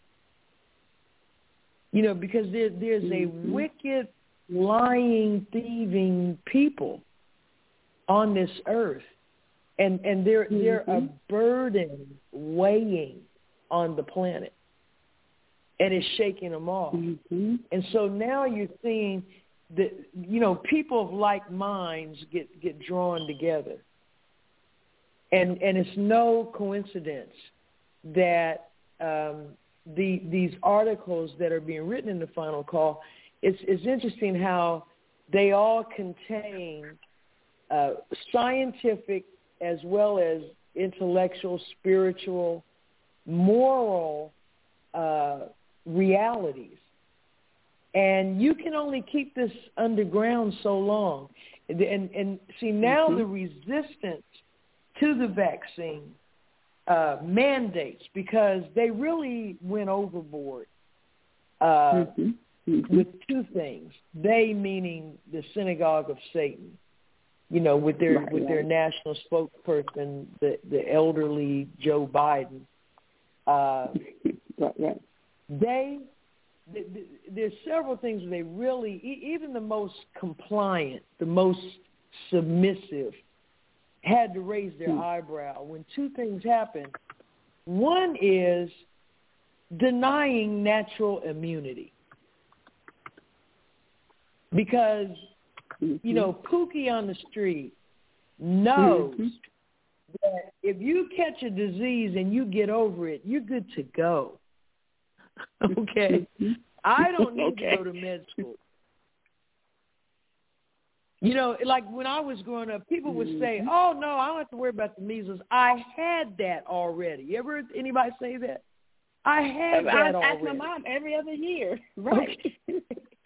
You know, because there, there's mm-hmm. a wicked, lying, thieving people on this earth, and and they're mm-hmm. they're a burden weighing on the planet, and it's shaking them off. Mm-hmm. And so now you're seeing that, you know, people of like minds get, get drawn together, and and it's no coincidence that um, the these articles that are being written in the Final Call. It's it's interesting how they all contain uh, scientific as well as intellectual, spiritual, moral uh, realities. And you can only keep this underground so long. And, and, and see, now mm-hmm. the resistance to the vaccine uh, mandates, because they really went overboard uh, mm-hmm. Mm-hmm. with two things. They meaning the synagogue of Satan, you know, with their right, with right. their national spokesperson, the, the elderly Joe Biden. Uh, right, right. They, th- th- there's several things they really, e- even the most compliant, the most submissive, had to raise their mm. eyebrow when two things happen. One is denying natural immunity. Because, mm-hmm. you know, Pookie on the street knows mm-hmm. that if you catch a disease and you get over it, you're good to go. Okay? Mm-hmm. I don't need okay. to go to med school. You know, like when I was growing up, people would say, oh, no, I don't have to worry about the measles. I had that already. You ever heard anybody say that? I had I, that I already. I ask my mom every other year. Right. Okay.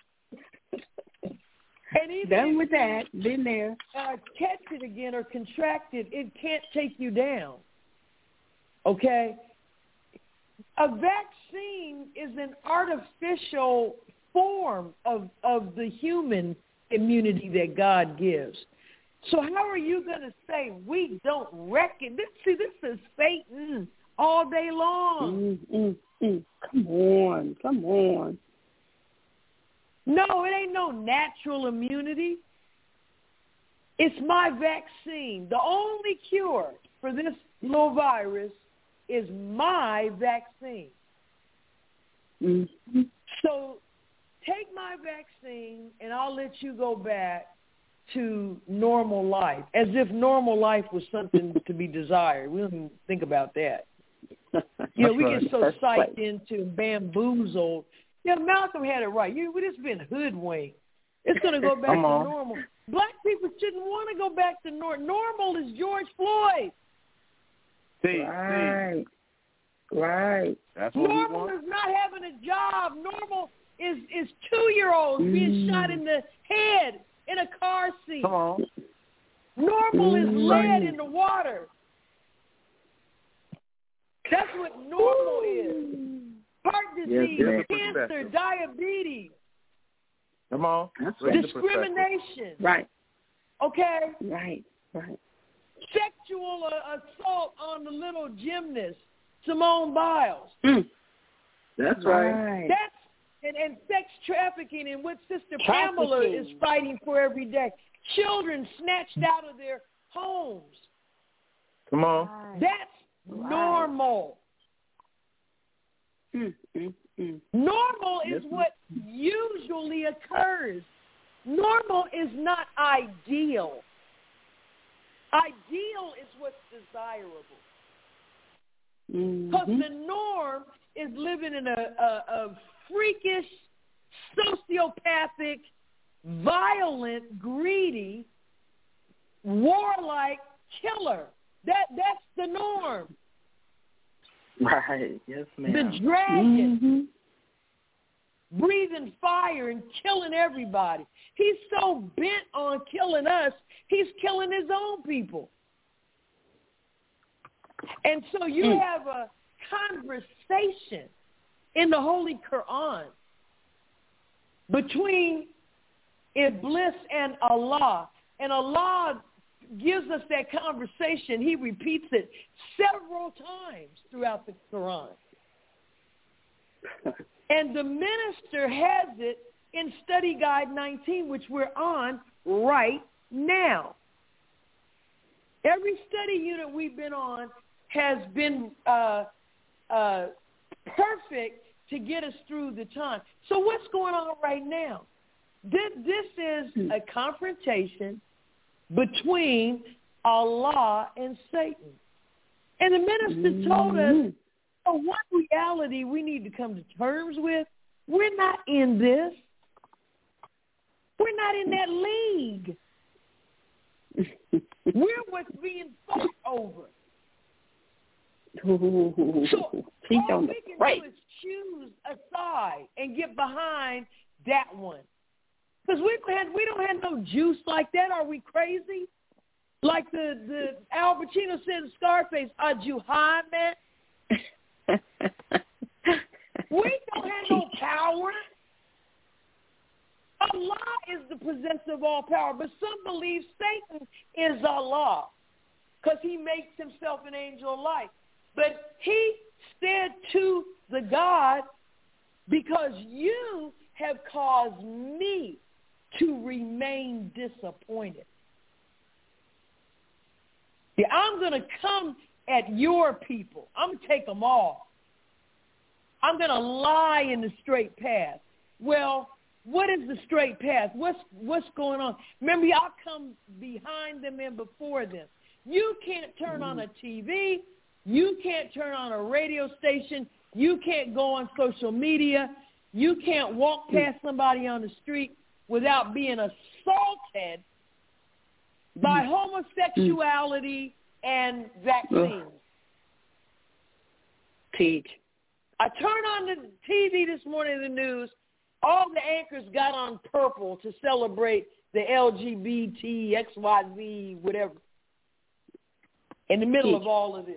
And even done with you, that, been there. Uh, catch it again or contract it, it can't take you down. Okay? A vaccine is an artificial form of, of the human immunity that God gives. So how are you going to say we don't reckon? This, see, this is Satan all day long. Mm, mm, mm. Come on, come on. No, it ain't no natural immunity. It's my vaccine. The only cure for this little virus is my vaccine. Mm-hmm. So take my vaccine and I'll let you go back to normal life, as if normal life was something to be desired. We don't even think about that. You know, we right. get so That's psyched right. into bamboozled. Yeah, Malcolm had it right. You, we just been hoodwinked. It's going to go back Come to on. normal. Black people shouldn't want to go back to normal. Normal is George Floyd. See, Right. see, Right. that's what Normal we want. is not having a job. Normal is, is two-year-olds being Mm. shot in the head in a car seat. Come on. Normal is Mm. lead in the water. That's what normal is. Heart disease, ma'am. cancer, Perspective. diabetes, Come on. That's Bring right. the perspective. discrimination, Right. okay? Right. Right. Sexual uh, assault on the little gymnast, Simone Biles. Mm. That's Right. That's and, and sex trafficking and what Sister Pamela is Trafficking. fighting for every day. Children snatched out of their homes. Come on. Right. That's Right. normal. Mm, mm, mm. Normal is Yes, what usually occurs. Normal is not ideal. Ideal is what's desirable. Because Mhm. the norm is living in a, a, a freakish, sociopathic, violent, greedy, warlike killer. That that's the norm. Right. Yes, ma'am. The dragon Mhm. breathing fire and killing everybody. He's so bent on killing us, he's killing his own people. And so you Mm. have a conversation in the Holy Quran between Iblis and Allah. And Allah gives us that conversation. He repeats it several times throughout the Quran. And the minister has it in Study Guide nineteen, which we're on right now. Every study unit we've been on has been uh, uh, perfect to get us through the time. So what's going on right now? This, this is a confrontation between Allah and Satan. And the minister told us, oh, one reality we need to come to terms with, we're not in this. We're not in that league. We're what's being fought over. Ooh. So Teach all on we the can right. do is choose a side and get behind that one. Because we, don't have- we don't have no juice like that. Are we crazy? Like the, the Al Pacino said in Scarface, are you high, man? We don't have no power. Allah is the possessor of all power, but some believe Satan is Allah because he makes himself an angel of light. But he said to the God, because you have caused me to remain disappointed. Yeah, I'm going to come at your people. I'm going to take them all. I'm going to lie in the straight path. Well, what is the straight path? What's what's going on? Remember, y'all come behind them and before them. You can't turn on a T V. You can't turn on a radio station. You can't go on social media. You can't walk past somebody on the street without being assaulted by homosexuality and vaccines. Teach. I turned on the T V this morning in the news. All the anchors got on purple to celebrate the L G B T, X Y Z, whatever, in the middle of all of this.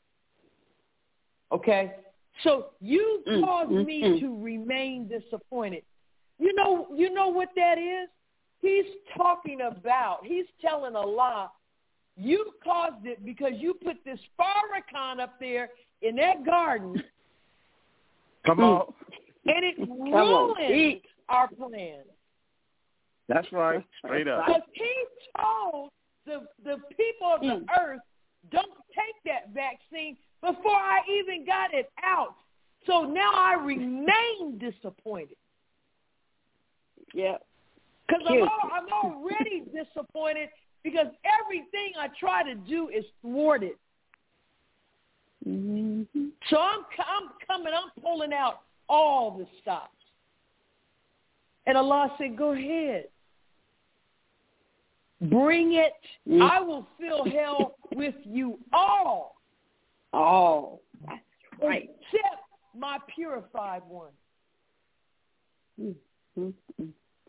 Okay? So you Mm, caused mm, me mm. to remain disappointed. You know, you know what that is? He's talking about, he's telling Allah, you caused it because you put this Farrakhan up there in that garden, Come on. and it Come on, ruined eat. our plan. That's right. Straight up. Because he told the the people of the Mm. earth, don't take that vaccine before I even got it out. So now I remain disappointed. Yeah. Because I'm, al- I'm already disappointed because everything I try to do is thwarted. Mm-hmm. So I'm, I'm coming, I'm pulling out all the stops. And Allah said, go ahead. Bring it. Mm. I will fill hell with you all. All. That's right. Except my purified one. Mm-hmm.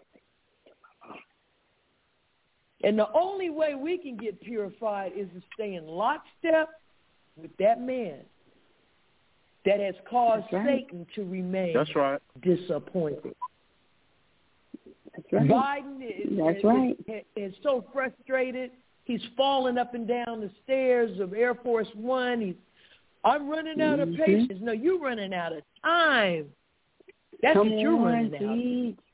And the only way we can get purified is to stay in lockstep with that man that has caused right. Satan to remain That's right. disappointed. That's right. Biden is, That's is, right. is, is so frustrated. He's falling up and down the stairs of Air Force One. He's, I'm running out mm-hmm. of patience. No, you're running out of time. That's Come what you're on, running please. out of.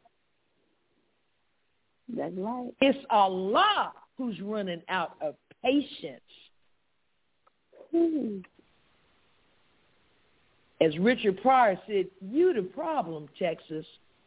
That's right. It's Allah who's running out of patience. Hmm. As Richard Pryor said, you the problem, Texas.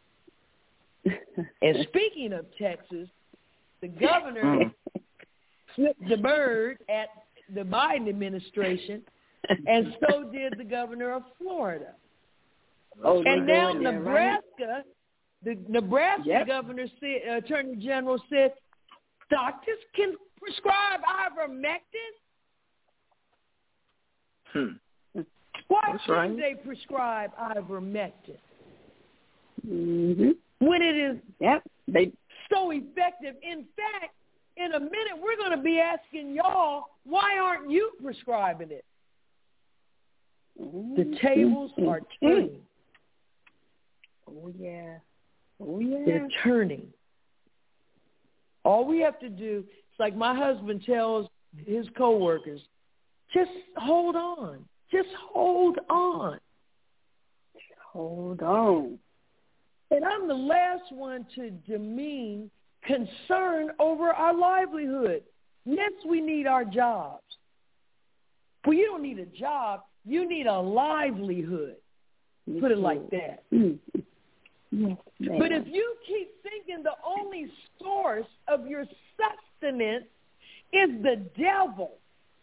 And speaking of Texas, the governor Mm. flipped the bird at the Biden administration, and so did the governor of Florida. Oh, and now there, Nebraska, right? the Nebraska Yep. governor said, uh, Attorney General said, doctors can prescribe ivermectin. Hmm. Why That's shouldn't right. they prescribe ivermectin Mm-hmm. when it is Yep. They. so effective? In fact, in a minute, we're going to be asking y'all, why aren't you prescribing it? Mm-hmm. The tables are turning. Oh, yeah. Oh, yeah. They're turning. All we have to do, it's like my husband tells his coworkers, just hold on. Just hold on. Hold on. And I'm the last one to demean concern over our livelihood. Yes, we need our jobs. Well, you don't need a job. You need a livelihood. Put it like that. Mm-hmm. Yes, but if you keep thinking the only source of your sustenance is the devil,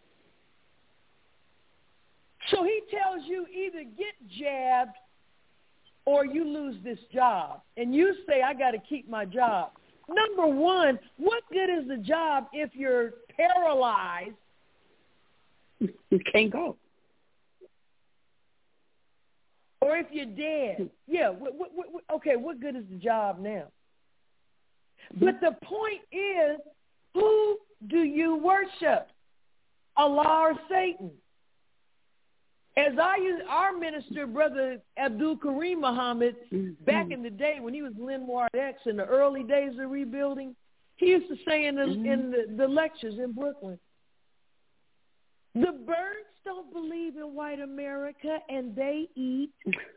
so he tells you either get jabbed or you lose this job. And you say, I got to keep my job. Number one, what good is the job if you're paralyzed? You can't go. Or if you're dead. Yeah, what, what, what, okay, what good is the job now? But the point is, who do you worship? Allah or Satan? As I use our minister, Brother Abdul Kareem Muhammad, mm-hmm. back in the day when he was Linward X in the early days of rebuilding, he used to say in the, mm-hmm. in the, the lectures in Brooklyn, the birds don't believe in white America and they eat.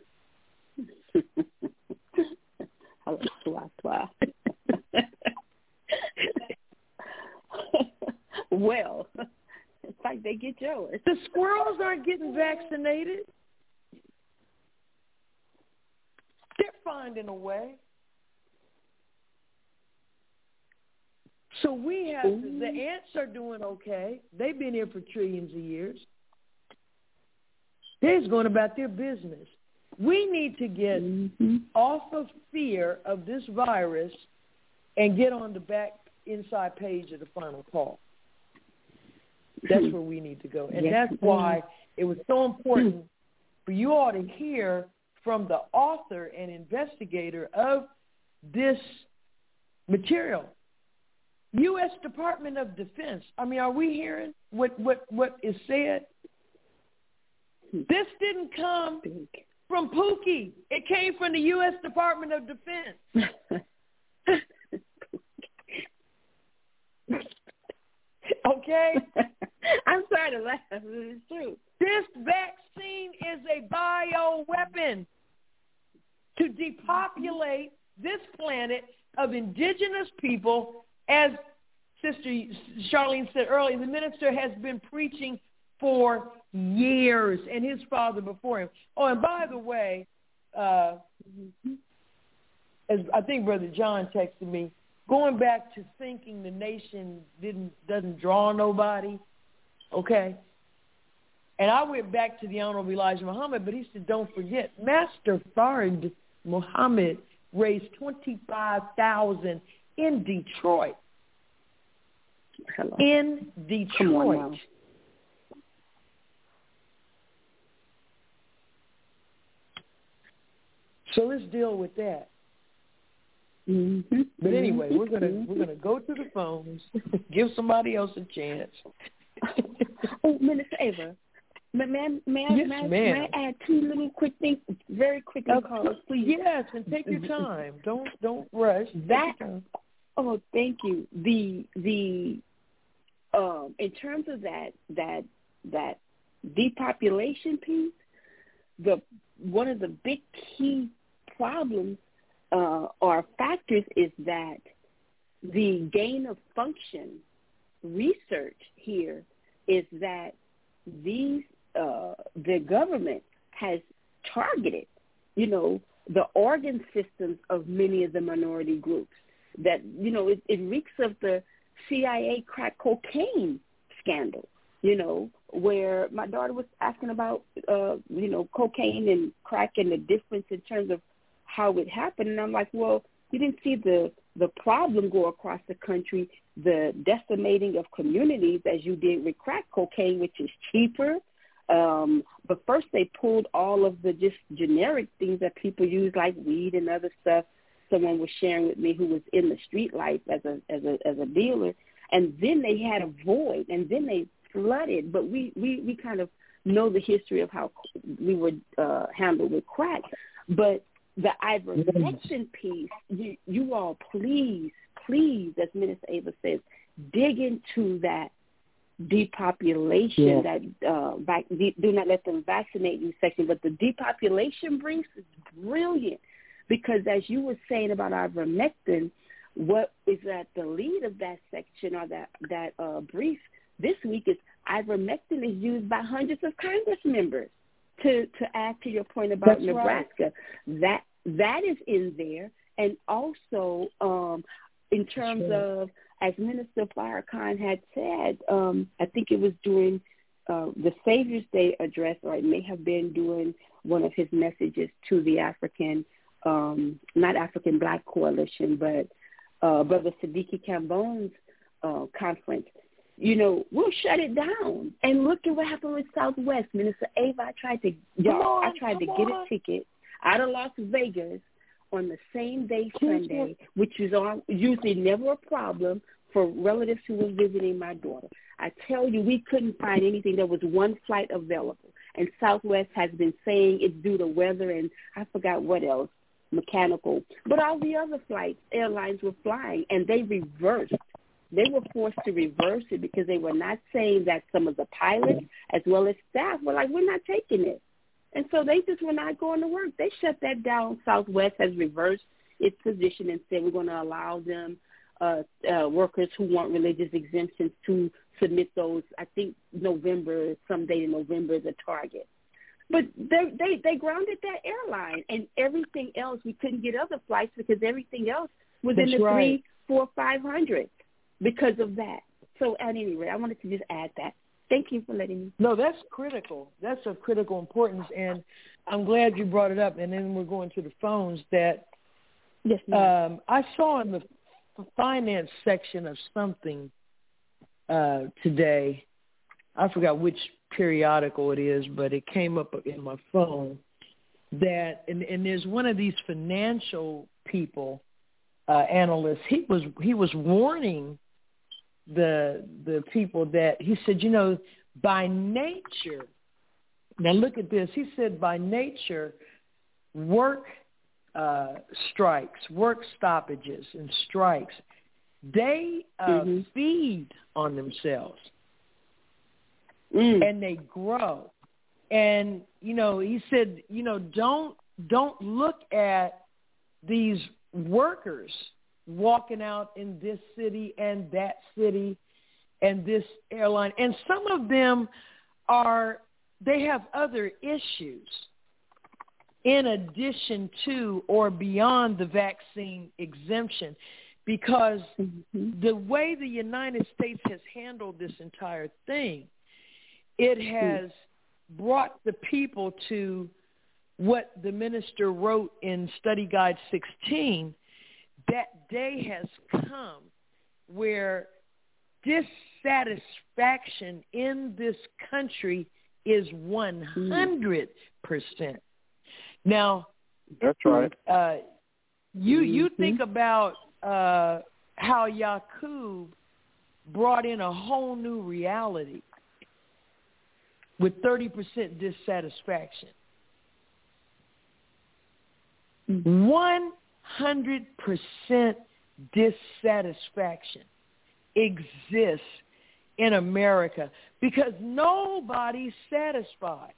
Well, it's like they get yours. The squirrels aren't getting vaccinated. They're finding a way. So we have to, the ants are doing okay. They've been here for trillions of years. They're just going about their business. We need to get mm-hmm. off of fear of this virus and get on the back inside page of the Final Call. That's where we need to go. And yes. that's why it was so important for you all to hear from the author and investigator of this material. U S Department of Defense. I mean, are we hearing what, what, what is said? This didn't come from Pookie. It came from the U S Department of Defense. Okay? I'm sorry to laugh. It's true. This vaccine is a bioweapon to depopulate this planet of indigenous people. As Sister Charlene said earlier, the minister has been preaching for years, and his father before him. Oh, and by the way, uh, as I think Brother John texted me, going back to thinking the nation didn't doesn't draw nobody, okay? And I went back to the Honorable Elijah Muhammad, but he said, don't forget, Master Fard Muhammad raised twenty-five thousand dollars in Detroit. Hello. In Detroit. So let's deal with that. Mm-hmm. But anyway, we're gonna we're gonna go to the phones, give somebody else a chance. Oh, Minister Ava, may, may, may, yes, may, ma'am. may I add two little quick things, very quickly, uh, Carlos, please? Yes, and take your time. Don't don't rush. That. Oh, thank you. The the um, in terms of that that that depopulation piece, the one of the big key problems uh, or factors is that the gain of function research here is that these uh, the government has targeted, you know, the organ systems of many of the minority groups. That, you know, it, it reeks of the C I A crack cocaine scandal, you know, where my daughter was asking about, uh, you know, cocaine and crack and the difference in terms of how it happened. And I'm like, well, you didn't see the, the problem go across the country, the decimating of communities as you did with crack cocaine, which is cheaper. Um, but first they pulled all of the just generic things that people use like weed and other stuff. Someone was sharing with me who was in the street life as a as a as a dealer, and then they had a void, and then they flooded. But we we, we kind of know the history of how we were uh, handled with crack. But the ivermectin piece, you, you all please, please, as Minister Ava says, dig into that depopulation, yeah. that uh, vac- do not let them vaccinate you section. But the depopulation brief is brilliant. Because as you were saying about ivermectin, what is at the lead of that section or that, that uh, brief this week is ivermectin is used by hundreds of Congress members to, to add to your point about That's Nebraska. Right. That that is in there. And also um, in terms right. of, as Minister Farrakhan had said, um, I think it was during uh, the Savior's Day address, or it may have been during one of his messages to the African Um, not African Black Coalition, but uh, Brother Siddiqui Kambone's uh, conference, you know, we'll shut it down. And look at what happened with Southwest. Minister Ava, I tried to, y'all, I tried to get a ticket out of Las Vegas on the same day Sunday, which is on, usually never a problem for relatives who were visiting my daughter. I tell you, we couldn't find anything. There was one flight available. And Southwest has been saying it's due to weather and I forgot what else. Mechanical, but all the other flights, airlines were flying, and they reversed. They were forced to reverse it because they were not saying that some of the pilots as well as staff were like, we're not taking it. And so they just were not going to work. They shut that down. Southwest has reversed its position and said we're going to allow them, uh, uh, workers who want religious exemptions to submit those. I think November, some date in November is a target. But they, they they grounded that airline, and everything else, we couldn't get other flights because everything else was That's in the right. three, four, five hundred because of that. So at any rate, I wanted to just add that. Thank you for letting me. No, that's critical. That's of critical importance, and I'm glad you brought it up. And then we're going to the phones that yes, ma'am. Um, I saw in the finance section of something uh, today. I forgot which periodical it is, but it came up in my phone that, and, and there's one of these financial people, uh, analysts. He was he was warning the the people that he said, you know, by nature. Now look at this. He said, by nature, work uh, strikes, work stoppages, and strikes, they uh, mm-hmm. feed on themselves. Mm. And they grow. And, you know, he said, you know, don't don't look at these workers walking out in this city and that city and this airline. And some of them are, they have other issues. in addition to or beyond the vaccine exemption, because mm-hmm. the way the United States has handled this entire thing, it has mm-hmm. brought the people to what the minister wrote in Study Guide sixteen, that day has come where dissatisfaction in this country is one hundred percent. Now, that's right. Uh, you mm-hmm. you think about uh, how Yaqub brought in a whole new reality with thirty percent dissatisfaction. one hundred percent dissatisfaction exists in America because nobody's satisfied.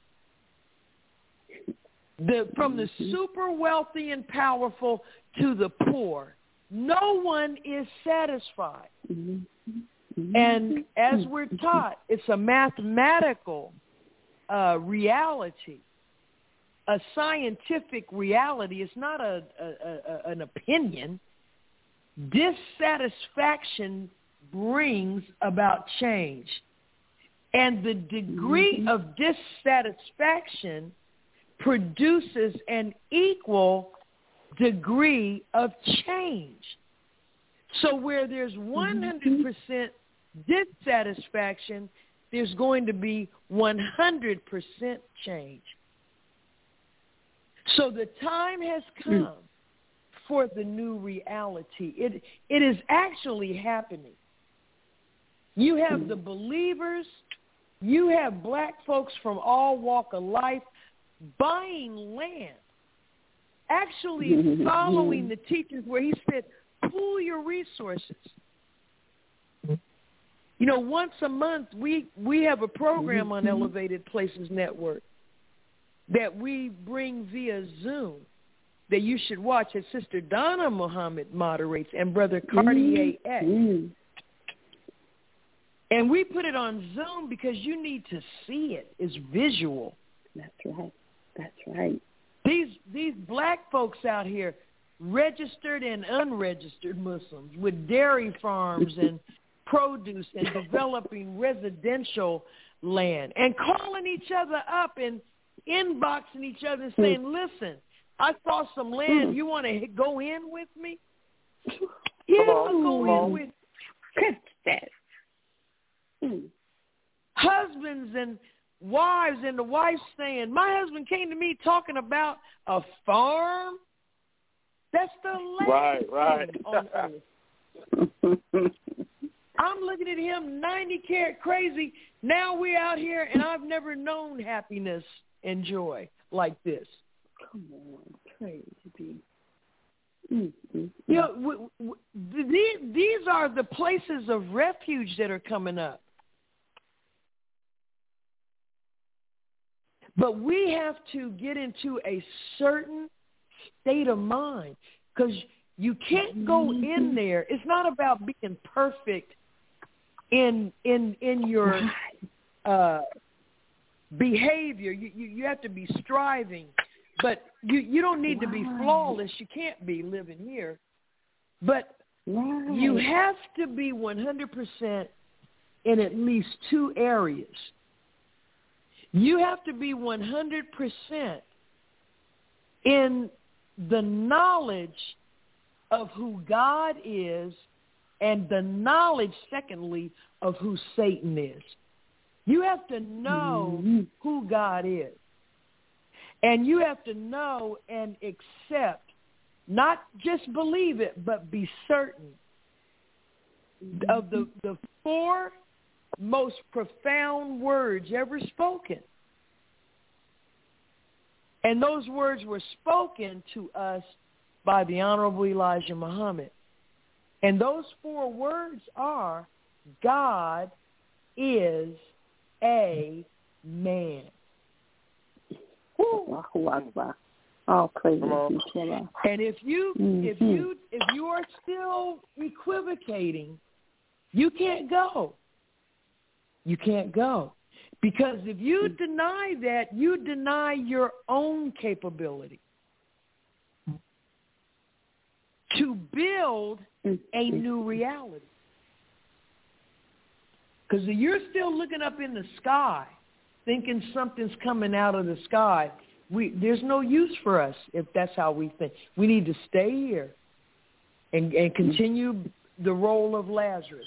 The, from the super wealthy and powerful to the poor, no one is satisfied. And as we're taught, it's a mathematical uh, reality, a scientific reality. It's not a, a, a, an opinion. Dissatisfaction brings about change. And the degree mm-hmm. of dissatisfaction produces an equal degree of change. So where there's one hundred percent dissatisfaction, there's going to be one hundred percent change. So the time has come mm. for the new reality. It it is actually happening. You have mm. the believers, you have black folks from all walk of life buying land, actually following the teachings where he said, pool your resources. You know, once a month we, we have a program on Elevated Places Network that we bring via Zoom that you should watch, that Sister Donna Muhammad moderates and Brother Cartier X. Mm-hmm. And we put it on Zoom because you need to see it. It's visual. That's right. That's right. These these black folks out here, registered and unregistered Muslims with dairy farms and produce and developing residential land and calling each other up and inboxing each other and saying, listen, I saw some land. You want to go in with me? Yeah, I'll go in with you. That. Hmm. Husbands and wives, and the wife saying, my husband came to me talking about a farm. That's the last right, right. thing on earth. I'm looking at him ninety carat crazy. Now we're out here, and I've never known happiness and joy like this. Come on, praise be. Mm-hmm. You know, w- w- these, these are the places of refuge that are coming up. But we have to get into a certain state of mind because you can't go in there. It's not about being perfect in in in your uh, behavior. You, you you have to be striving, but you, you don't need to be flawless. You can't be living here, but you have to be one hundred percent in at least two areas. You have to be one hundred percent in the knowledge of who God is and the knowledge, secondly, of who Satan is. You have to know mm-hmm. who God is. And you have to know and accept, not just believe it, but be certain mm-hmm. of the, the four most profound words ever spoken. And those words were spoken to us by the Honorable Elijah Muhammad. And those four words are, God is a man. Allahu Akbar. All praise to Allah. And if you mm-hmm. if you if you are still equivocating, you can't go. You can't go. Because if you deny that, you deny your own capability to build a new reality. Because if you're still looking up in the sky, thinking something's coming out of the sky, we, there's no use for us if that's how we think. We need to stay here and, and continue the role of Lazarus.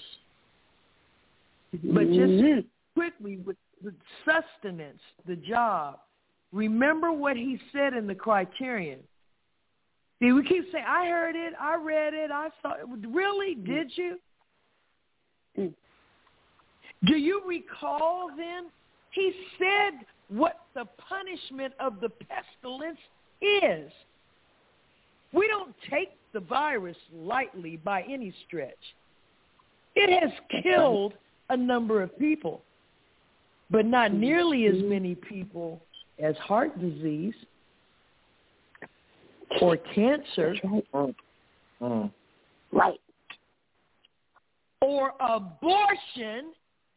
But just quickly, with the sustenance, the job, remember what he said in the criterion. See, we keep saying, I heard it, I read it, I saw it. Really? Did you? Do you recall then? He said what the punishment of the pestilence is. We don't take the virus lightly by any stretch. It has killed a number of people, but not nearly as many people as heart disease or cancer. Mm. Right. Or abortion.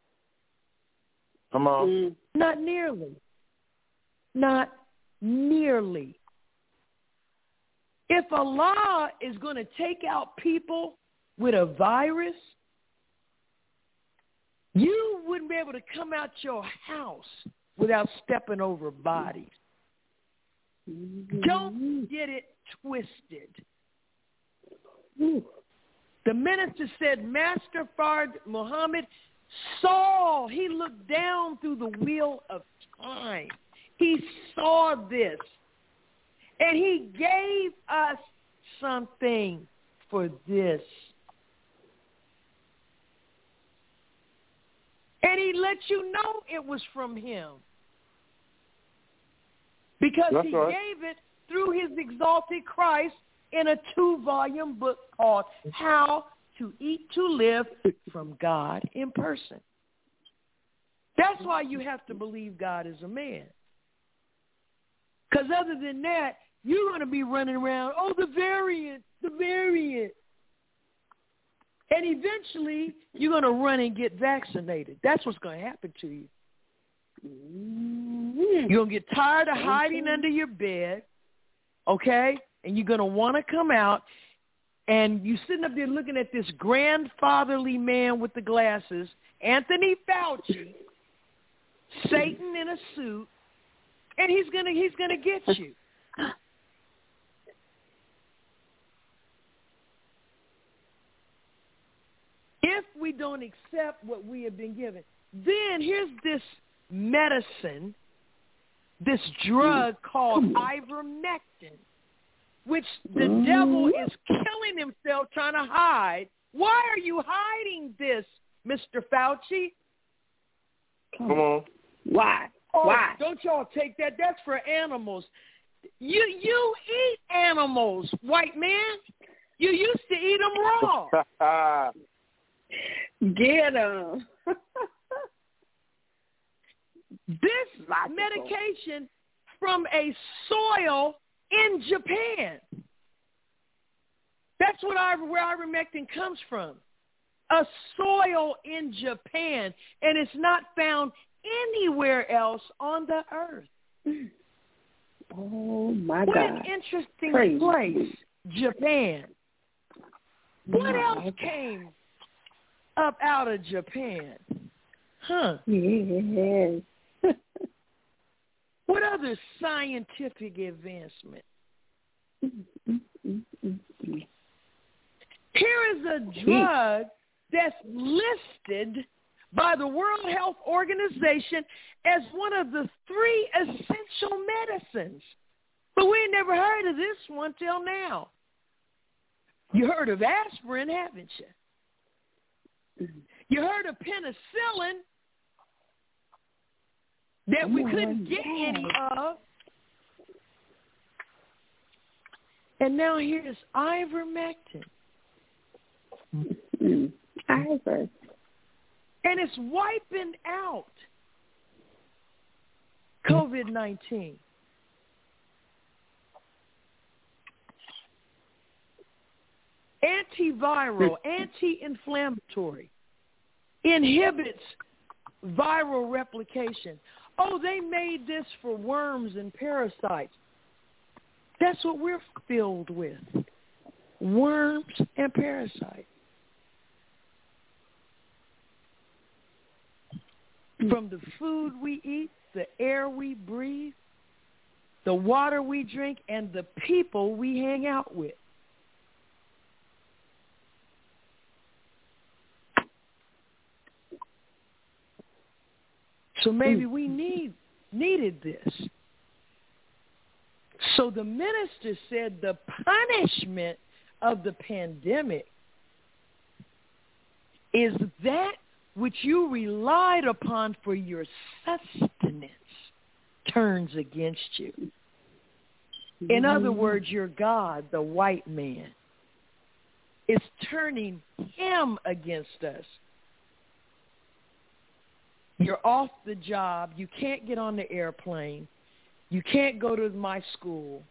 Come on. Mm. Not nearly. Not nearly. If Allah is going to take out people with a virus, you wouldn't be able to come out your house without stepping over bodies. Mm-hmm. Don't get it twisted. Ooh. The minister said, Master Fard Muhammad saw, he looked down through the wheel of time. He saw this. And he gave us something for this. And he let you know it was from him. Because That's he right. gave it through his exalted Christ in a two-volume book called How to Eat to Live from God in Person. That's why you have to believe God is a man. Because other than that, you're going to be running around, oh, the variant, the variant. And eventually, you're going to run and get vaccinated. That's what's going to happen to you. You're going to get tired of hiding under your bed, okay? And you're going to want to come out, and you're sitting up there looking at this grandfatherly man with the glasses, Anthony Fauci, Satan in a suit, and he's going to he's going to get you. If we don't accept what we have been given, then here's this medicine, this drug called ivermectin, which the mm. devil is killing himself trying to hide. Why are you hiding this, Mister Fauci? Come on. Why? Oh, Why? Don't y'all take that. That's for animals. You you eat animals, white man. You used to eat them raw. Get them. This Logical. medication from a soil in Japan. That's what our, where ivermectin comes from. A soil in Japan, and it's not found anywhere else on the earth. Oh, my what God. What an interesting Crazy. place, Japan. What oh, else came up out of Japan? Huh. Yes. What other scientific advancement? Here is a drug that's listed by the World Health Organization as one of the three essential medicines. But we ain't never heard of this one till now. You heard of aspirin, haven't you? You heard of penicillin that we couldn't get any of. And now here's ivermectin. Iver. And it's wiping out COVID nineteen. Antiviral, anti-inflammatory, inhibits viral replication. Oh, they made this for worms and parasites. That's what we're filled with, worms and parasites. From the food we eat, the air we breathe, the water we drink, and the people we hang out with. So maybe we need needed this. So the minister said the punishment of the pandemic is that which you relied upon for your sustenance turns against you. In other words, your God, the white man, is turning him against us. You're off the job. You can't get on the airplane. You can't go to my school.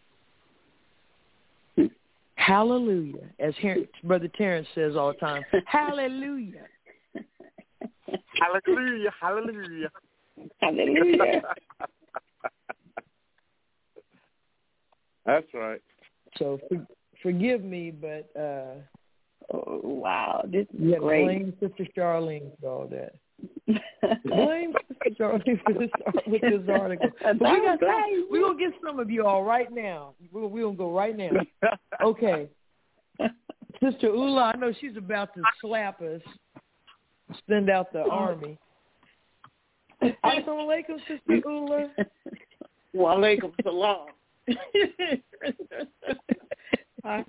Hallelujah, as Brother Terrence says all the time. Hallelujah. Hallelujah, hallelujah. Hallelujah. That's right. So for, forgive me, but uh, oh, wow, this is yeah, great. Blame Sister Charlene for all that. Blame Sister Charlene for this, with this article. But we got some, we're going to get some of you all right now. We're, we're going to go right now. Okay. Sister Ula, I know she's about to slap us, send out the army. Assalamu alaikum, Sister Ula. Wa alaikum salam. I,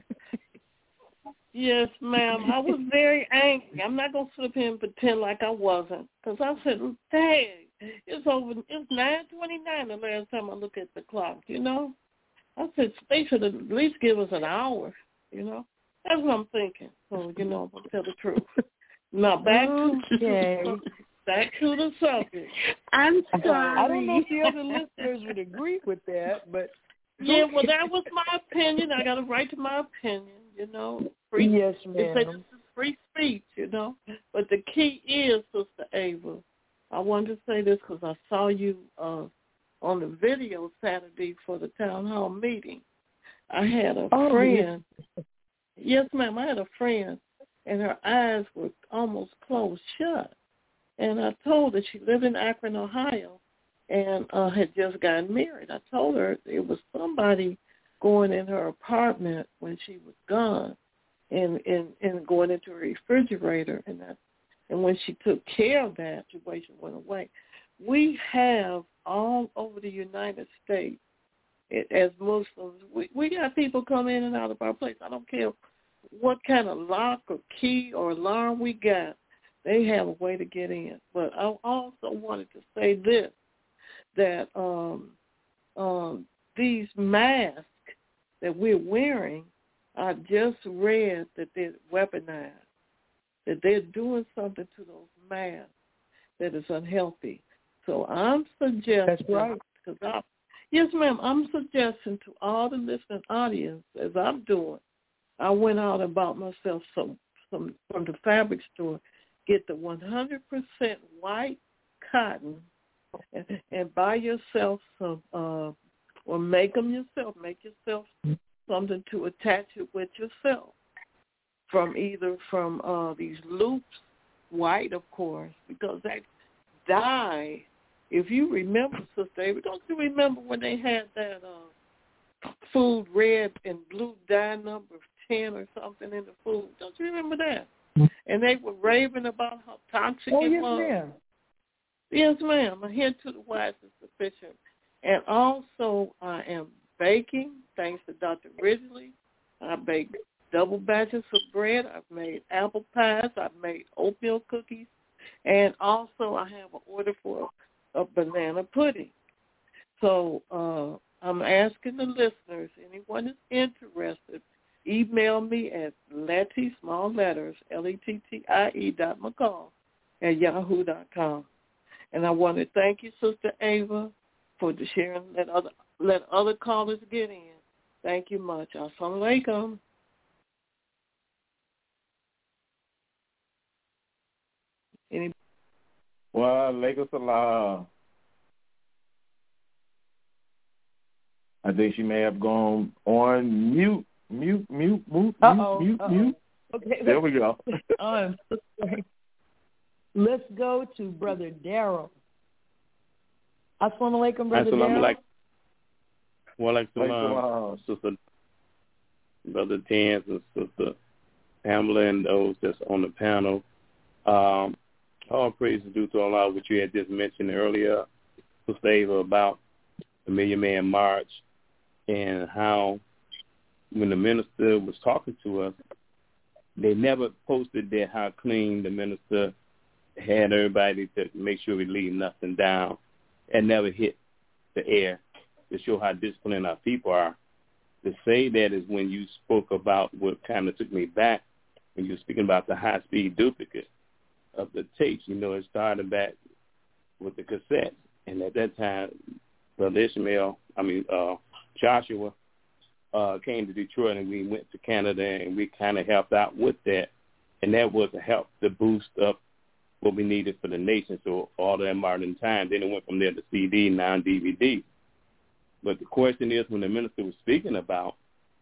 yes, ma'am. I was very angry. I'm not going to sit up here and pretend like I wasn't. Because I said, dang, it's over. It's nine twenty-nine the last time I looked at the clock, you know. I said, they should at least give us an hour, you know. That's what I'm thinking. So, you know, I'm going to tell the truth. Now, back okay. to back to the subject. I'm sorry. I don't know if the other listeners would agree with that, but... Yeah, well, that was my opinion. I got to right to my opinion, you know. Free, yes, ma'am. They say this is free speech, you know. But the key is, Sister Ava, I wanted to say this because I saw you uh, on the video Saturday for the town hall meeting. I had a oh, friend. Yes. yes, ma'am, I had a friend, and her eyes were almost closed shut. And I told her she lived in Akron, Ohio, and uh, had just gotten married. I told her it was somebody going in her apartment when she was gone and, and, and going into her refrigerator. And, that, and when she took care of that, the situation went away. We have all over the United States, it, as Muslims, we, we got people come in and out of our place. I don't care what kind of lock or key or alarm we got. They have a way to get in. But I also wanted to say this, that um, um, these masks that we're wearing, I just read that they're weaponized, that they're doing something to those masks that is unhealthy. So I'm suggesting, That's right. Because I, yes, ma'am, I'm suggesting to all the listening audience, as I'm doing, I went out and bought myself some, some from the fabric store, get the one hundred percent white cotton, and, and buy yourself some, uh, or make them yourself. Make yourself something to attach it with yourself. From either from uh, these loops, white, of course, because that dye. If you remember, Sister Ava, don't you remember when they had that uh, food red and blue dye number ten or something in the food? Don't you remember that? And they were raving about how toxic oh, it yes, was. Ma'am. Yes, ma'am. A hint to the wise is sufficient. And also, I am baking, thanks to Doctor Ridgely. I bake double batches of bread. I've made apple pies. I've made oatmeal cookies. And also, I have an order for a banana pudding. So uh, I'm asking the listeners, anyone is interested, email me at Lettie, small letters, L E T T I E dot McCall at yahoo dot com. And I want to thank you, Sister Ava, for the sharing. Let other, let other callers get in. Thank you much. Assalamu alaikum. Any Wa alaikum salam. I think she may have gone on mute, mute, mute, mute, Uh-oh, mute, uh-oh. mute. Okay, there we go. oh, I'm so sorry. Let's go to Brother Darrell. Assalamu alaikum, Brother Darrell. Wa alaikum salam, Sister Brother Tans and Sister Pamela and those that's on the panel. Um, all praise is due to Allah, which you had just mentioned earlier, Sister Ava, about the Million Man March and how when the minister was talking to us, they never posted that how clean the minister had everybody to make sure we leave nothing down and never hit the air to show how disciplined our people are. To say that is when you spoke about what kind of took me back when you were speaking about the high-speed duplicate of the tapes. You know, it started back with the cassettes. And at that time, Brother Ishmael, I mean, uh, Joshua, uh, came to Detroit, and we went to Canada, and we kind of helped out with that. And that was a help to boost up what we needed for the nation. So all that modern time, then it went from there to C D, now D V D. But the question is, when the minister was speaking about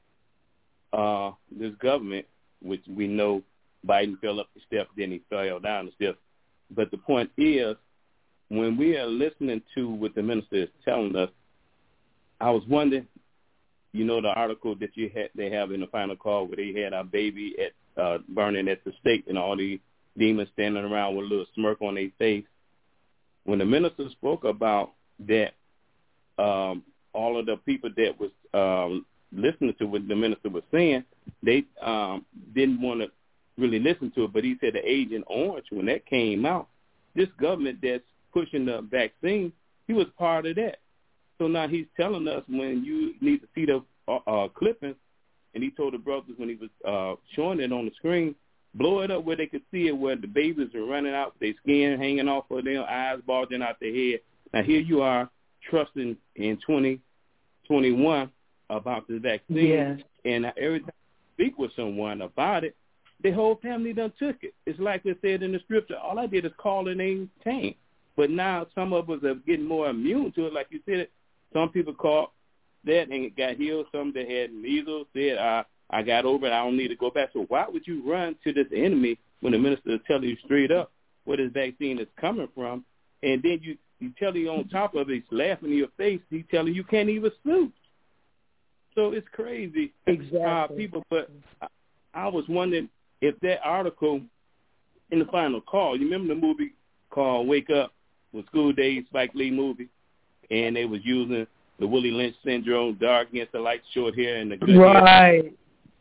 uh, this government, which we know Biden fell up the steps, then he fell down the steps. But the point is, when we are listening to what the minister is telling us, I was wondering, you know, the article that you had, they have in the final call where they had our baby at uh, burning at the stake and all the demons standing around with a little smirk on their face. When the minister spoke about that, um, all of the people that was um, listening to what the minister was saying, they um, didn't want to really listen to it. But he said the Agent Orange, when that came out, this government that's pushing the vaccine, he was part of that. So now he's telling us when you need to see the uh, uh, clippings, and he told the brothers when he was uh, showing it on the screen, blow it up where they could see it, where the babies are running out, their skin hanging off of their eyes, bulging out their head. Now here you are trusting in twenty twenty-one about the vaccine, yes. And every time I speak with someone about it, the whole family done took it. It's like they said in the scripture, all I did is call the name Cain. But now some of us are getting more immune to it. Like you said, some people caught that and got healed. Some that had measles said, I, I got over it, I don't need to go back. So why would you run to this enemy when the minister is telling you straight up where this vaccine is coming from? And then you, you tell you on top of it, he's laughing in your face, he's telling you can't even sue. So it's crazy. Exactly. Uh, people, but I, I was wondering if that article in the final call, you remember the movie called Wake Up with School Days, Spike Lee movie, and they was using the Willie Lynch syndrome, dark against the light, short hair, and the good right. hair.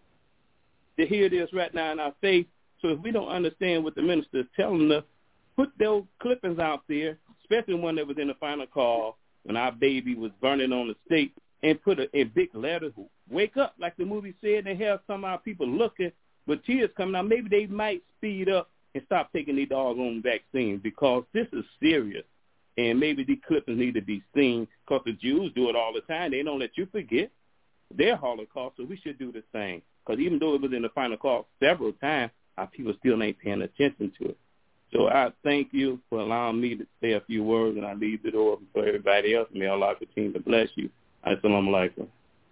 To hear this right now in our face, so if we don't understand what the minister is telling us, put those clippings out there, especially one that was in the final call when our baby was burning on the stake, and put a, in big letters, wake up, like the movie said. They have some of our people looking with tears coming out. Maybe they might speed up and stop taking these doggone vaccines because this is serious. And maybe these clippings need to be seen because the Jews do it all the time. They don't let you forget their Holocaust, so we should do the same. Because even though it was in the final call several times, our people still ain't paying attention to it. So I thank you for allowing me to say a few words, and I leave the door open for everybody else. May Allah continue to bless you. Assalamu alaikum.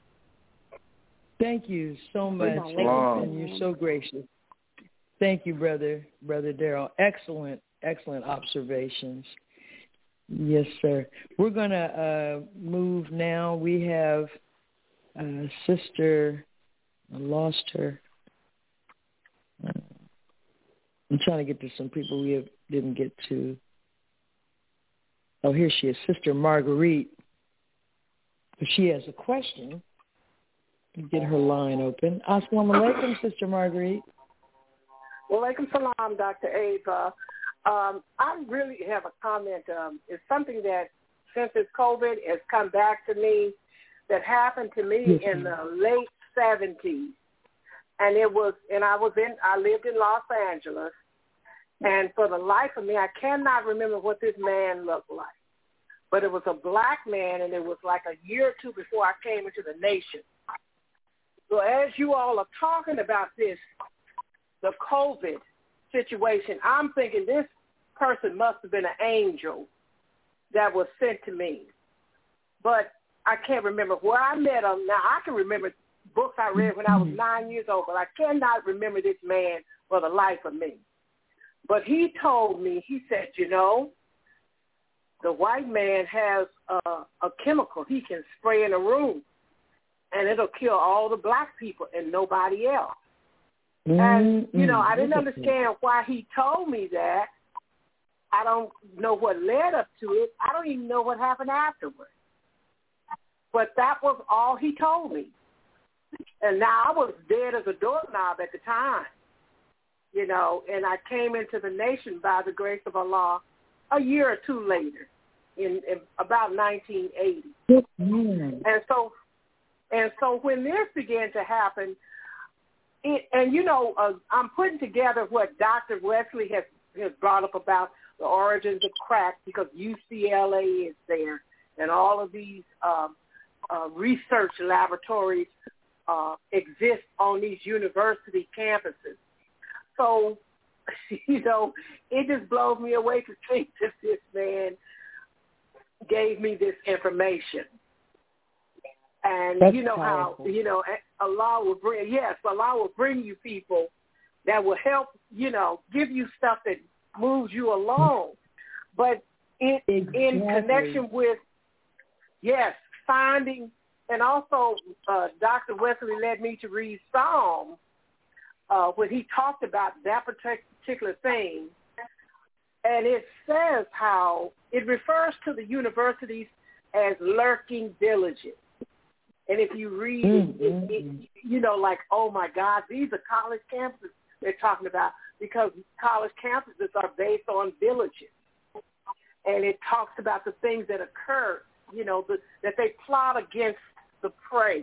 Thank you so much, and you're so gracious. Thank you, brother, brother Darrell. Excellent, excellent observations. Yes, sir. We're going to uh, move now. We have uh, Sister, I lost her. Uh, I'm trying to get to some people we have, didn't get to. Oh, here she is, Sister Marguerite. If she has a question, get her line open. Assalamu alaikum, Sister Marguerite. Wa alaikum salam, Doctor Ava. Um, I really have a comment. Um, it's something that, since it's COVID, has come back to me that happened to me yes, in the late seventies. And it was, and I was in, I lived in Los Angeles. And for the life of me, I cannot remember what this man looked like. But it was a black man, and it was like a year or two before I came into the nation. So as you all are talking about this, the COVID situation, I'm thinking this person must have been an angel that was sent to me. But I can't remember where I met him. Now, I can remember books I read when I was nine years old, but I cannot remember this man for the life of me. But he told me, he said, you know, the white man has a, a chemical he can spray in a room, and it'll kill all the black people and nobody else. Mm-hmm. And, you know, I didn't understand why he told me that. I don't know what led up to it. I don't even know what happened afterwards. But that was all he told me. And now I was dead as a doorknob at the time, you know, and I came into the nation by the grace of Allah a year or two later, in, in about nineteen eighty. Mm-hmm. And so, and so when this began to happen, it, and you know, uh, I'm putting together what Doctor Wesley has, has brought up about the origins of crack, because U C L A is there, and all of these um, uh, research laboratories uh, exist on these university campuses. So, you know, it just blows me away to think that this man gave me this information. And That's you know powerful. how, you know, Allah will bring, yes, Allah will bring you people that will help, you know, give you stuff that moves you along. But in, exactly. in connection with, yes, finding, and also uh, Doctor Wesley led me to read Psalms uh, when he talked about that particular thing. And it says how it refers to the universities as lurking diligence. And if you read mm-hmm. it, it, it, you know, like, oh, my God, these are college campuses they're talking about, because college campuses are based on diligence. And it talks about the things that occur, you know, the, that they plot against the prey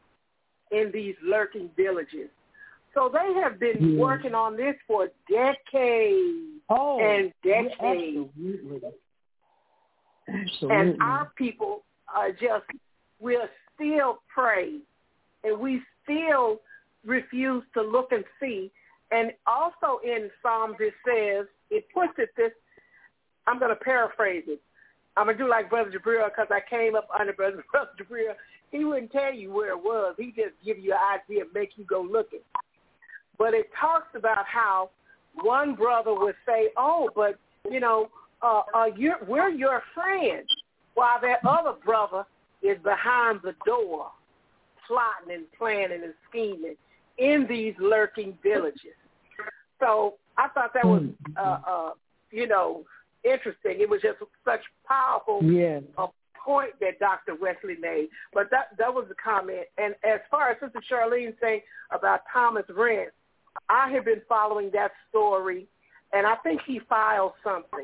in these lurking diligence. So they have been yeah. working on this for decades oh, and decades. Yeah, absolutely. Absolutely. And our people are just, we're still prey, and we still refuse to look and see. And also in Psalms it says, it puts it this, I'm going to paraphrase it. I'm going to do like Brother Jabril, because I came up under Brother, Brother Jabril. He wouldn't tell you where it was. He just give you an idea and make you go looking. But it talks about how one brother would say, oh, but, you know, uh, uh, you're, we're your friends, while that other brother is behind the door plotting and planning and scheming in these lurking villages. So I thought that was, uh, uh, you know, interesting. It was just such powerful yeah. uh, point that Doctor Wesley made. But that that was the comment. And as far as Sister Charlene saying about Thomas Rentz, I have been following that story, and I think he filed something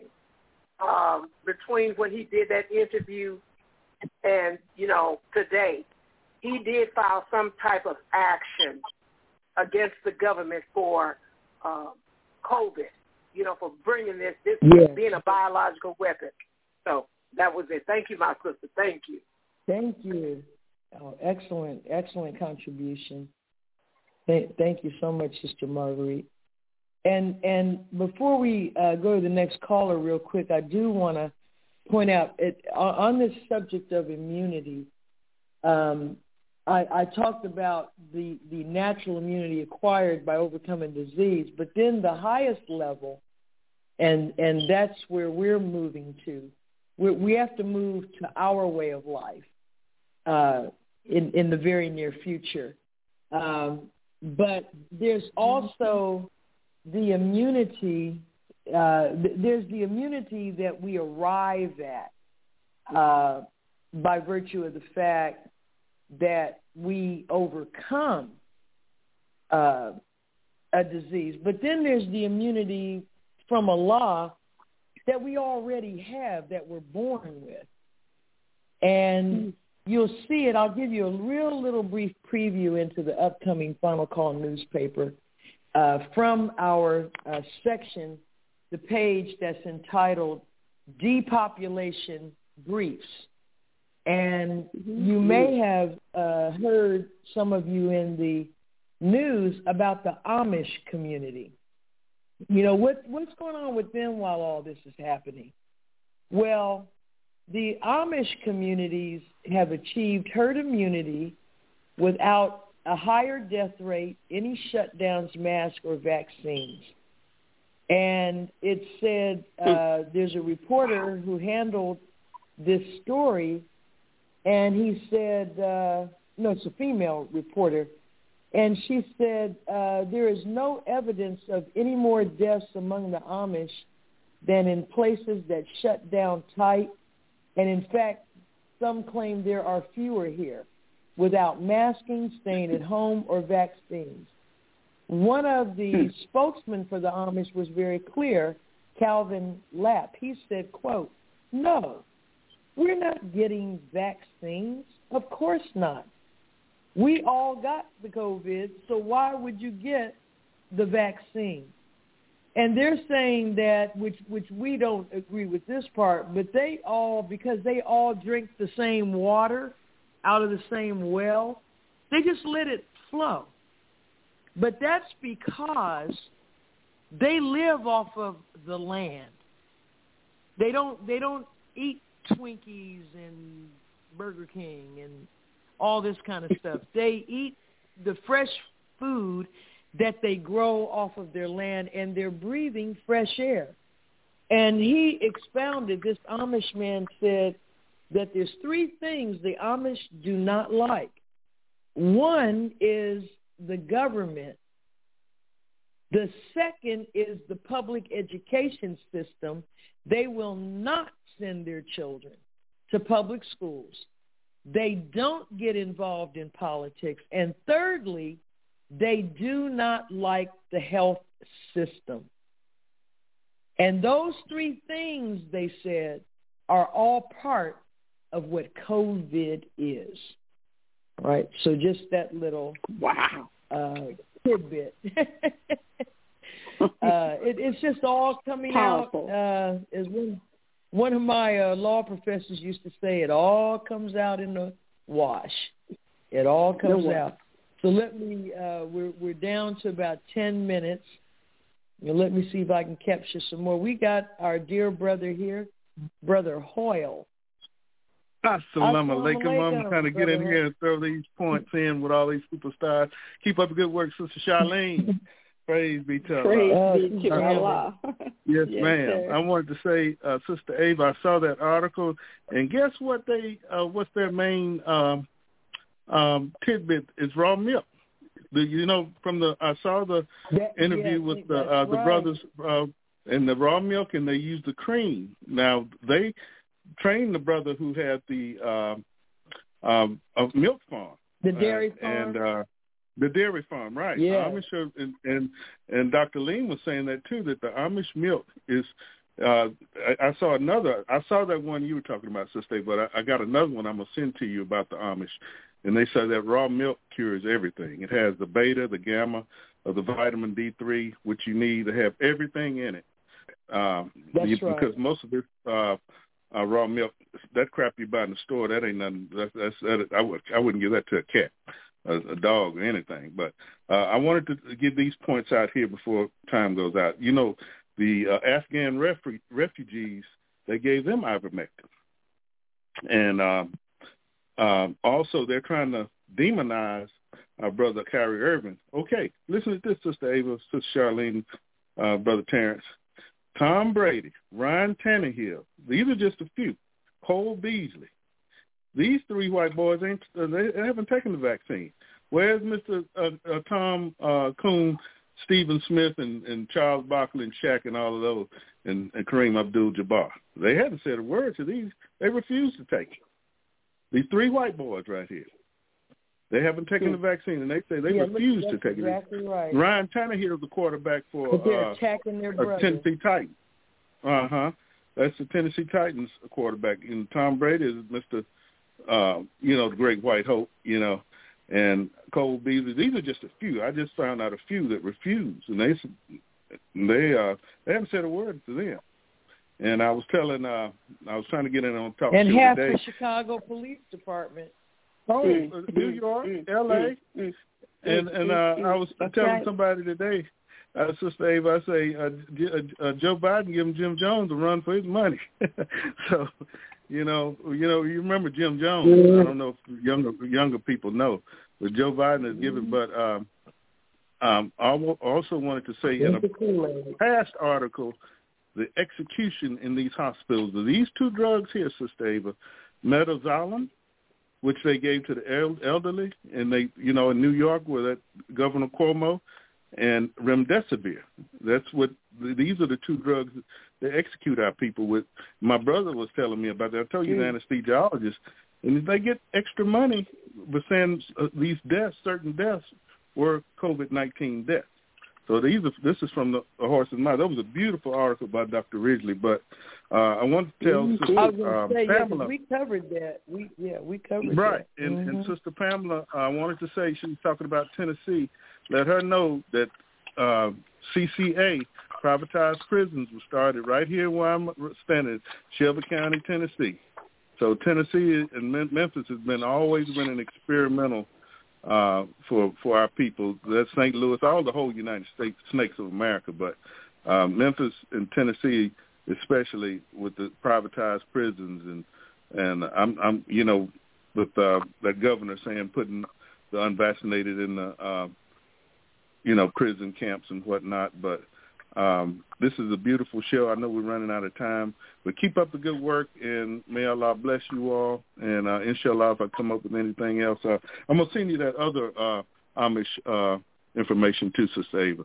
um, between when he did that interview and, you know, today. He did file some type of action against the government for uh, COVID, you know, for bringing this, this yes. being a biological weapon. So that was it. Thank you, my sister. Thank you. Thank you. Oh, excellent, excellent contribution. Thank, thank you so much, Sister Marguerite. And and before we uh, go to the next caller real quick, I do want to point out, it, on this subject of immunity, um, I, I talked about the, the natural immunity acquired by overcoming disease, but then the highest level, and and that's where we're moving to, we're, we have to move to our way of life uh, in, in the very near future. Um, but there's also the immunity, uh, th- there's the immunity that we arrive at uh, by virtue of the fact that we overcome uh, a disease. But then there's the immunity from Allah that we already have, that we're born with. And you'll see it. I'll give you a real little brief preview into the upcoming Final Call newspaper uh, from our uh, section, the page that's entitled Depopulation Briefs. And you may have uh, heard, some of you in the news, about the Amish community. You know, what what's going on with them while all this is happening? Well, the Amish communities have achieved herd immunity without a higher death rate, any shutdowns, masks, or vaccines. And it said uh, there's a reporter who handled this story, and he said, uh, no, it's a female reporter, and she said uh, there is no evidence of any more deaths among the Amish than in places that shut down tight. And in fact, some claim there are fewer here without masking, staying at home, or vaccines. One of the spokesmen for the Amish was very clear, Calvin Lapp. He said, quote, "No, we're not getting vaccines. Of course not. We all got the COVID, so why would you get the vaccine?" And they're saying that, which which we don't agree with this part, but they all, because they all drink the same water out of the same well, they just let it flow. But that's because they live off of the land. They don't they don't eat Twinkies and Burger King and all this kind of stuff. They eat the fresh food that they grow off of their land, and they're breathing fresh air. And he expounded, this Amish man said that there's three things the Amish do not like. One is the government. The second is the public education system. They will not send their children to public schools. They don't get involved in politics. And thirdly, they do not like the health system. And those three things, they said, are all part of what COVID is. All right, so just that little wow uh, tidbit. uh, it, it's just all coming Powerful. out. Uh, as one, one of my uh, law professors used to say, it all comes out in the wash. It all comes out. So let me, uh, we're, we're down to about ten minutes. Now let me see if I can capture some more. We got our dear brother here, Brother Hoyle. Assalamu alaikum. I'm trying to get in here and throw these points in with all these superstars. Keep up the good work, Sister Charlene. Praise be to Allah. Praise be to Allah. Yes, yes, ma'am. sir. I wanted to say, uh, Sister Ava, I saw that article, and guess what they, uh, what's their main um, um, tidbit is raw milk. The, you know, from the, I saw the that, interview yeah, with the uh, the right. brothers uh, and the raw milk, and they used the cream. Now, they trained the brother who had the um, um, a milk farm. The dairy uh, farm. And uh, the dairy farm, right. Yeah. Amish are, and, and, and Doctor Lean was saying that, too, that the Amish milk is, uh, I, I saw another, I saw that one you were talking about, Sister, but I, I got another one I'm going to send to you about the Amish. And they say that raw milk cures everything. It has the beta, the gamma, or the vitamin D three, which you need to have everything in it. Um, That's you, right. Because most of this uh, uh, raw milk, that crap you buy in the store, that ain't nothing. That's, that's, that, I, would, I wouldn't give that to a cat, a, a dog, or anything. But uh, I wanted to give these points out here before time goes out. You know, the uh, Afghan refu- refugees, they gave them ivermectin. And um, um, also they're trying to demonize our brother Kyrie Irving. Okay, listen to this, Sister Ava, Sister Charlene, uh, Brother Terrence. Tom Brady, Ryan Tannehill, these are just a few. Cole Beasley. These three white boys, ain't uh, they haven't taken the vaccine. Where's Mister Uh, uh, Tom uh, Coon, Stephen Smith, and, and Charles Barkley and Shaq and all of those, and, and Kareem Abdul-Jabbar? They haven't said a word to these. They refuse to take it. These three white boys right here. They haven't taken the vaccine, and they say they yeah, refuse look, to take exactly it. Right. Ryan Tannehill is the quarterback for but they're uh, attacking their uh, brother. Tennessee Titans. Uh-huh. That's the Tennessee Titans quarterback. And Tom Brady is Mister Uh, you know, the great white hope, you know, and Cole Beasley. These are just a few. I just found out a few that refuse, and they they uh they haven't said a word to them. And I was telling, uh, I was trying to get in on talk and show half today. the Chicago Police Department. Oh, Mm, uh, New York, mm, L A, mm, and and uh, I was That's telling right. somebody today uh, Sister Ava, I say uh, uh, uh, Joe Biden give him Jim Jones a run for his money. So, you know, you know, you remember Jim Jones. Mm-hmm. I don't know if younger younger people know, but Joe Biden is given. But um, um, I also wanted to say in a past article, the execution in these hospitals of these two drugs here, Sister Ava, Metazolam, which they gave to the elderly, and they, you know, in New York, where that Governor Cuomo, and remdesivir. That's what these are the two drugs that they execute our people with. My brother was telling me about that. I told you the anesthesiologist, and if they get extra money, but saying uh, these deaths, certain deaths, were COVID nineteen deaths. So these are, this is from the, the horse's mouth. That was a beautiful article by Doctor Ridgely. But uh, I want to tell mm-hmm. Sister I was gonna um, say, Pamela. Yeah, we covered that. We yeah, we covered right. that. And, mm-hmm. and Sister Pamela, I uh, wanted to say she was talking about Tennessee. Let her know that uh, C C A, privatized prisons, was started right here where I'm standing, Shelby County, Tennessee. So Tennessee and Memphis has been always been an experimental uh, for for our people. That's Saint Louis, all the whole United States, snakes of America, but uh, Memphis and Tennessee, especially with the privatized prisons, and and I'm I'm you know with uh, that governor saying putting the unvaccinated in the uh, you know prison camps and whatnot, but. Um, this is a beautiful show. I know we're running out of time, but keep up the good work, and may Allah bless you all. And uh, inshallah, if I come up with anything else, uh, I'm going to send you that other uh, Amish uh, information too, Sister Ava.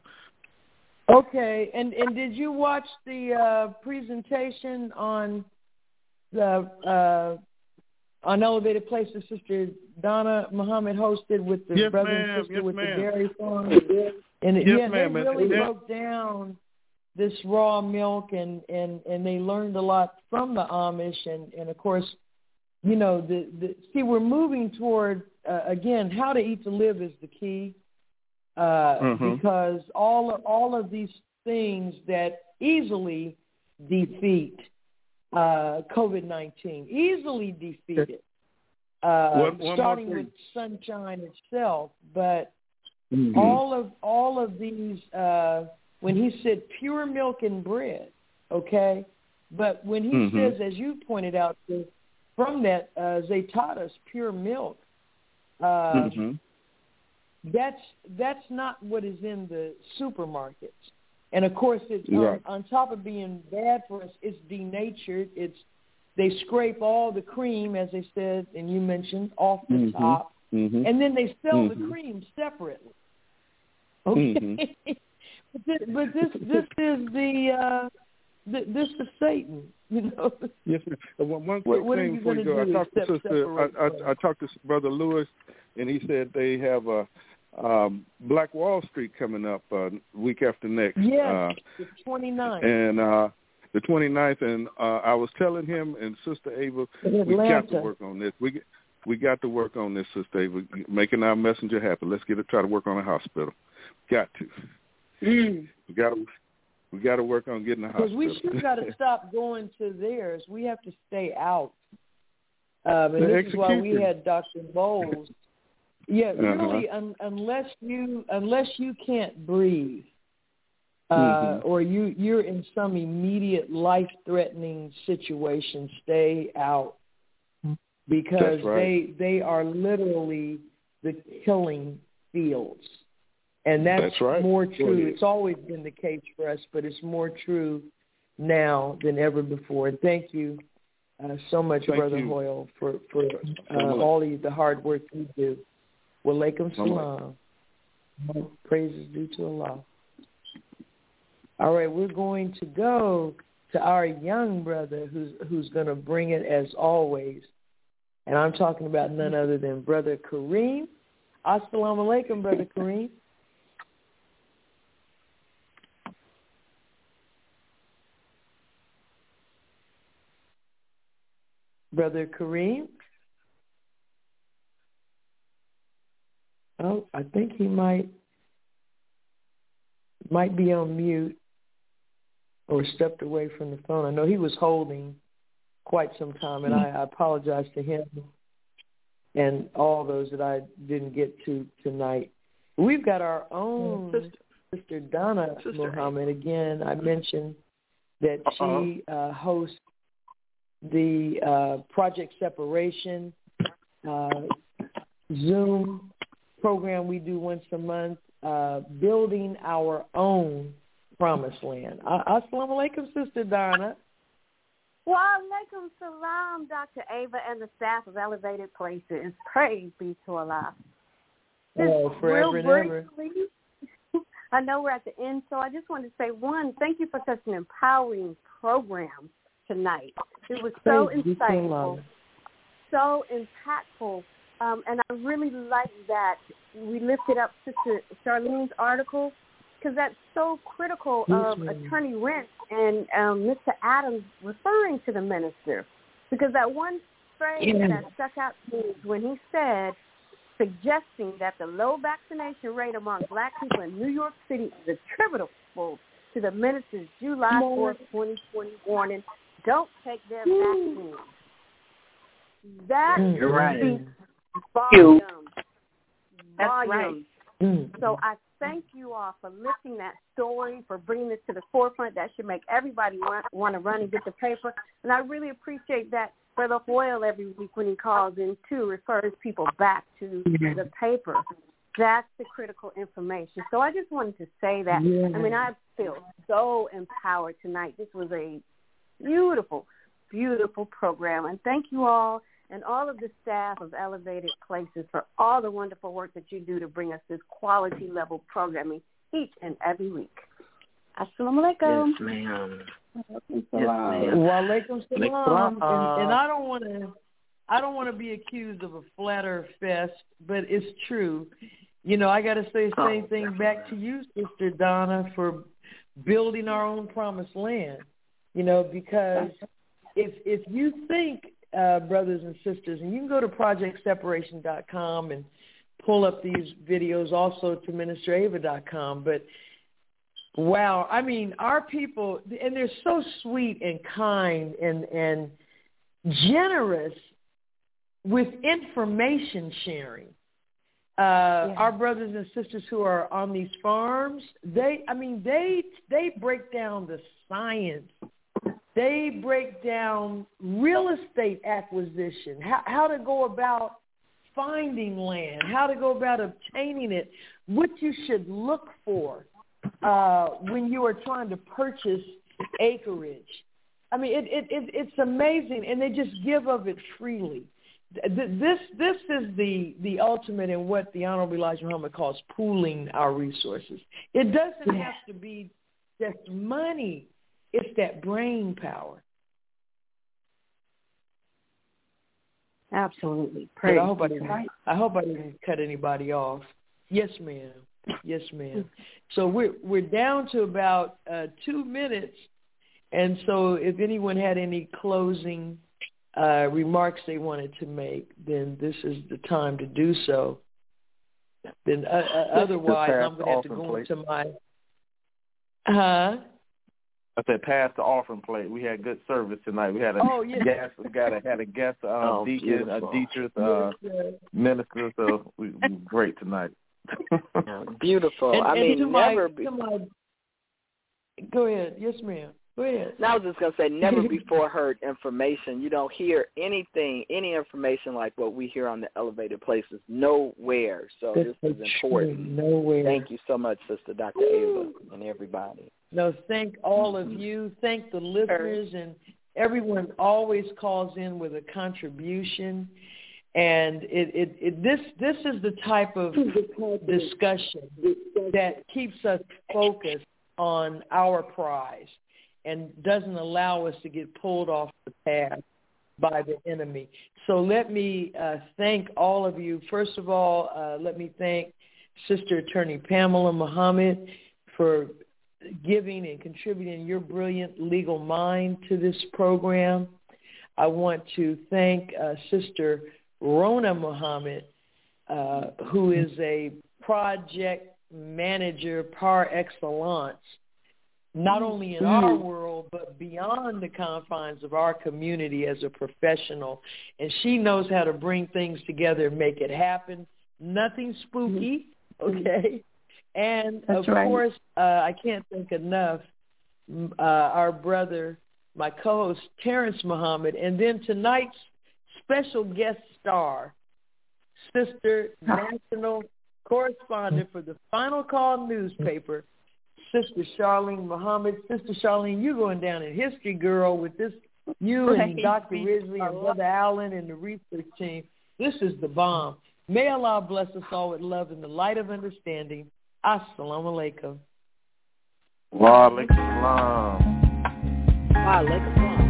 Okay, and, and did you watch the uh, presentation on the uh, on Elevated Places Sister Donna Muhammad hosted with the yes, brother ma'am. and sister yes, with ma'am. the dairy farm? And yes, yeah, ma'am. they really yeah. broke down this raw milk, and, and, and they learned a lot from the Amish, and, and of course, you know, the, the see, we're moving toward uh, again, how to eat to live is the key, uh, mm-hmm. because all all of these things that easily defeat uh, COVID nineteen, easily defeated, uh, one, one starting with sunshine itself, but. Mm-hmm. All of all of these, uh, when he said pure milk and bread, okay, but when he mm-hmm. says, as you pointed out, from that uh, Zaytatus pure milk, uh, mm-hmm. that's that's not what is in the supermarkets, and of course, it's right. on, on top of being bad for us, it's denatured. It's they scrape all the cream, as they said, and you mentioned, off the mm-hmm. top, mm-hmm. and then they sell mm-hmm. the cream separately. Okay, mm-hmm. but, this, but this this is the uh, th- this is Satan, you know. Yes, ma'am. One, one quick what, what thing before you go, I talked to Sister, I, I, I talked to Brother Lewis, and he said they have a um, Black Wall Street coming up uh, week after next. Yes, uh, the twenty-ninth. And uh, the twenty-ninth, and uh, I was telling him and Sister Ava, we got to work on this. We we got to work on this, Sister Ava, making our messenger happen. Let's get it. Try to work on a hospital. Got to. Mm. We got to. We got to work on getting a hospital. Because we sure got to stop going to theirs. We have to stay out. Um, and the this execution. is why we had Doctor Bowles. Yeah, uh-huh. really, un- unless you unless you can't breathe, uh, mm-hmm. or you you're in some immediate life-threatening situation, stay out. Because right. they they are literally the killing fields. And that's, that's right. more true. It's always been the case for us, but it's more true now than ever before. And thank you uh, so much, thank Brother you. Hoyle, for, for uh, all of the hard work you do. Wa alaikum salam. Praises due to Allah. All right, we're going to go to our young brother who's who's going to bring it as always. And I'm talking about none other than Brother Kareem. Assalamu alaikum, Brother Kareem. Brother Kareem? Oh, I think he might might be on mute or stepped away from the phone. I know he was holding quite some time, and I, I apologize to him and all those that I didn't get to tonight. We've got our own Sister Donna Sister Muhammad. A. Again, I mentioned that Uh-oh. she uh, hosts the uh, Project Separation uh, Zoom program we do once a month, uh, building our own promised land. Uh, Assalamu alaikum, Sister Donna. Wa alaikum salam, Doctor Ava and the staff of Elevated Places. Praise be to Allah. Oh, forever and ever. I know we're at the end, so I just wanted to say, one, thank you for such an empowering program tonight. It was so Praise insightful, so impactful, um, and I really like that we lifted up Sister Charlene's article, because that's so critical of yes, Attorney Rent and um, Mister Adams referring to the minister. Because that one phrase yeah. that stuck out to me when he said, suggesting that the low vaccination rate among black people in New York City is attributable to the minister's July fourth, twenty twenty warning, don't take their vaccine. That You're right. volume. That's volume. right. So I thank you all for lifting that story, for bringing this to the forefront. That should make everybody want, want to run and get the paper. And I really appreciate that Brother Hoyle every week when he calls in, too, refers people back to yeah. the paper. That's the critical information. So I just wanted to say that. Yeah. I mean, I feel so empowered tonight. This was a beautiful, beautiful program. And thank you all and all of the staff of Elevated Places for all the wonderful work that you do to bring us this quality-level programming each and every week. Assalamu alaikum. Yes, ma'am. Yes, ma'am. Wa alaikum salam. And, and I don't want to, I don't want to be accused of a flatter fest, but it's true. You know, I got to say the same thing back to you, Sister Donna, for building our own promised land. You know, because if if you think, uh, brothers and sisters, and you can go to project separation dot com and pull up these videos, also to minister ava dot com, but wow, I mean, our people, and they're so sweet and kind and and generous with information sharing. Uh, yeah. Our brothers and sisters who are on these farms, they, I mean, they they break down the science. They break down real estate acquisition, how, how to go about finding land, how to go about obtaining it, what you should look for uh, when you are trying to purchase acreage. I mean, it, it, it, it's amazing, and they just give of it freely. This this is the, the ultimate in what the Honorable Elijah Muhammad calls pooling our resources. It doesn't have to be just money. It's that brain power. Absolutely. I hope I, didn't, I hope I didn't cut anybody off. Yes, ma'am. Yes, ma'am. So we're, we're down to about uh, two minutes, and so if anyone had any closing uh, remarks they wanted to make, then this is the time to do so. Then uh, uh, otherwise, I'm going to have to go into my... Huh? I said, pass the offering plate. We had good service tonight. We had a oh, yeah. guest. We got a, had a guest, uh, oh, deacon, a Dietrich, uh, minister. So we, we were great tonight. yeah, beautiful. And, I and mean, to never. My, be- to my, go ahead. Yes, ma'am. Go ahead. I was just going to say, never before heard information. You don't hear anything, any information like what we hear on the Elevated Places nowhere. So this, this is important. Nowhere. Thank you so much, Sister Doctor Ava, and everybody. No, thank all of you. Thank the listeners, and everyone always calls in with a contribution. And it, it, it this this is the type of discussion that keeps us focused on our prize and doesn't allow us to get pulled off the path by the enemy. So let me uh, thank all of you. First of all, uh, let me thank Sister Attorney Pamela Muhammad for giving and contributing your brilliant legal mind to this program. I want to thank uh, Sister Rona Muhammad, uh, who is a project manager par excellence, not only in our world, but beyond the confines of our community as a professional. And she knows how to bring things together and make it happen. Nothing spooky, okay? And, That's of right. course, uh, I can't thank enough uh, our brother, my co-host, Terrence Muhammad, and then tonight's special guest star, Sister National Correspondent for the Final Call newspaper, Sister Charlene Muhammad. Sister Charlene, you're going down in history, girl, with this, you and Doctor Ridgely and Brother Allen and the research team. This is the bomb. May Allah bless us all with love and the light of understanding. Assalamu alaikum. Wa alaikum salam. Wa alaikum salam.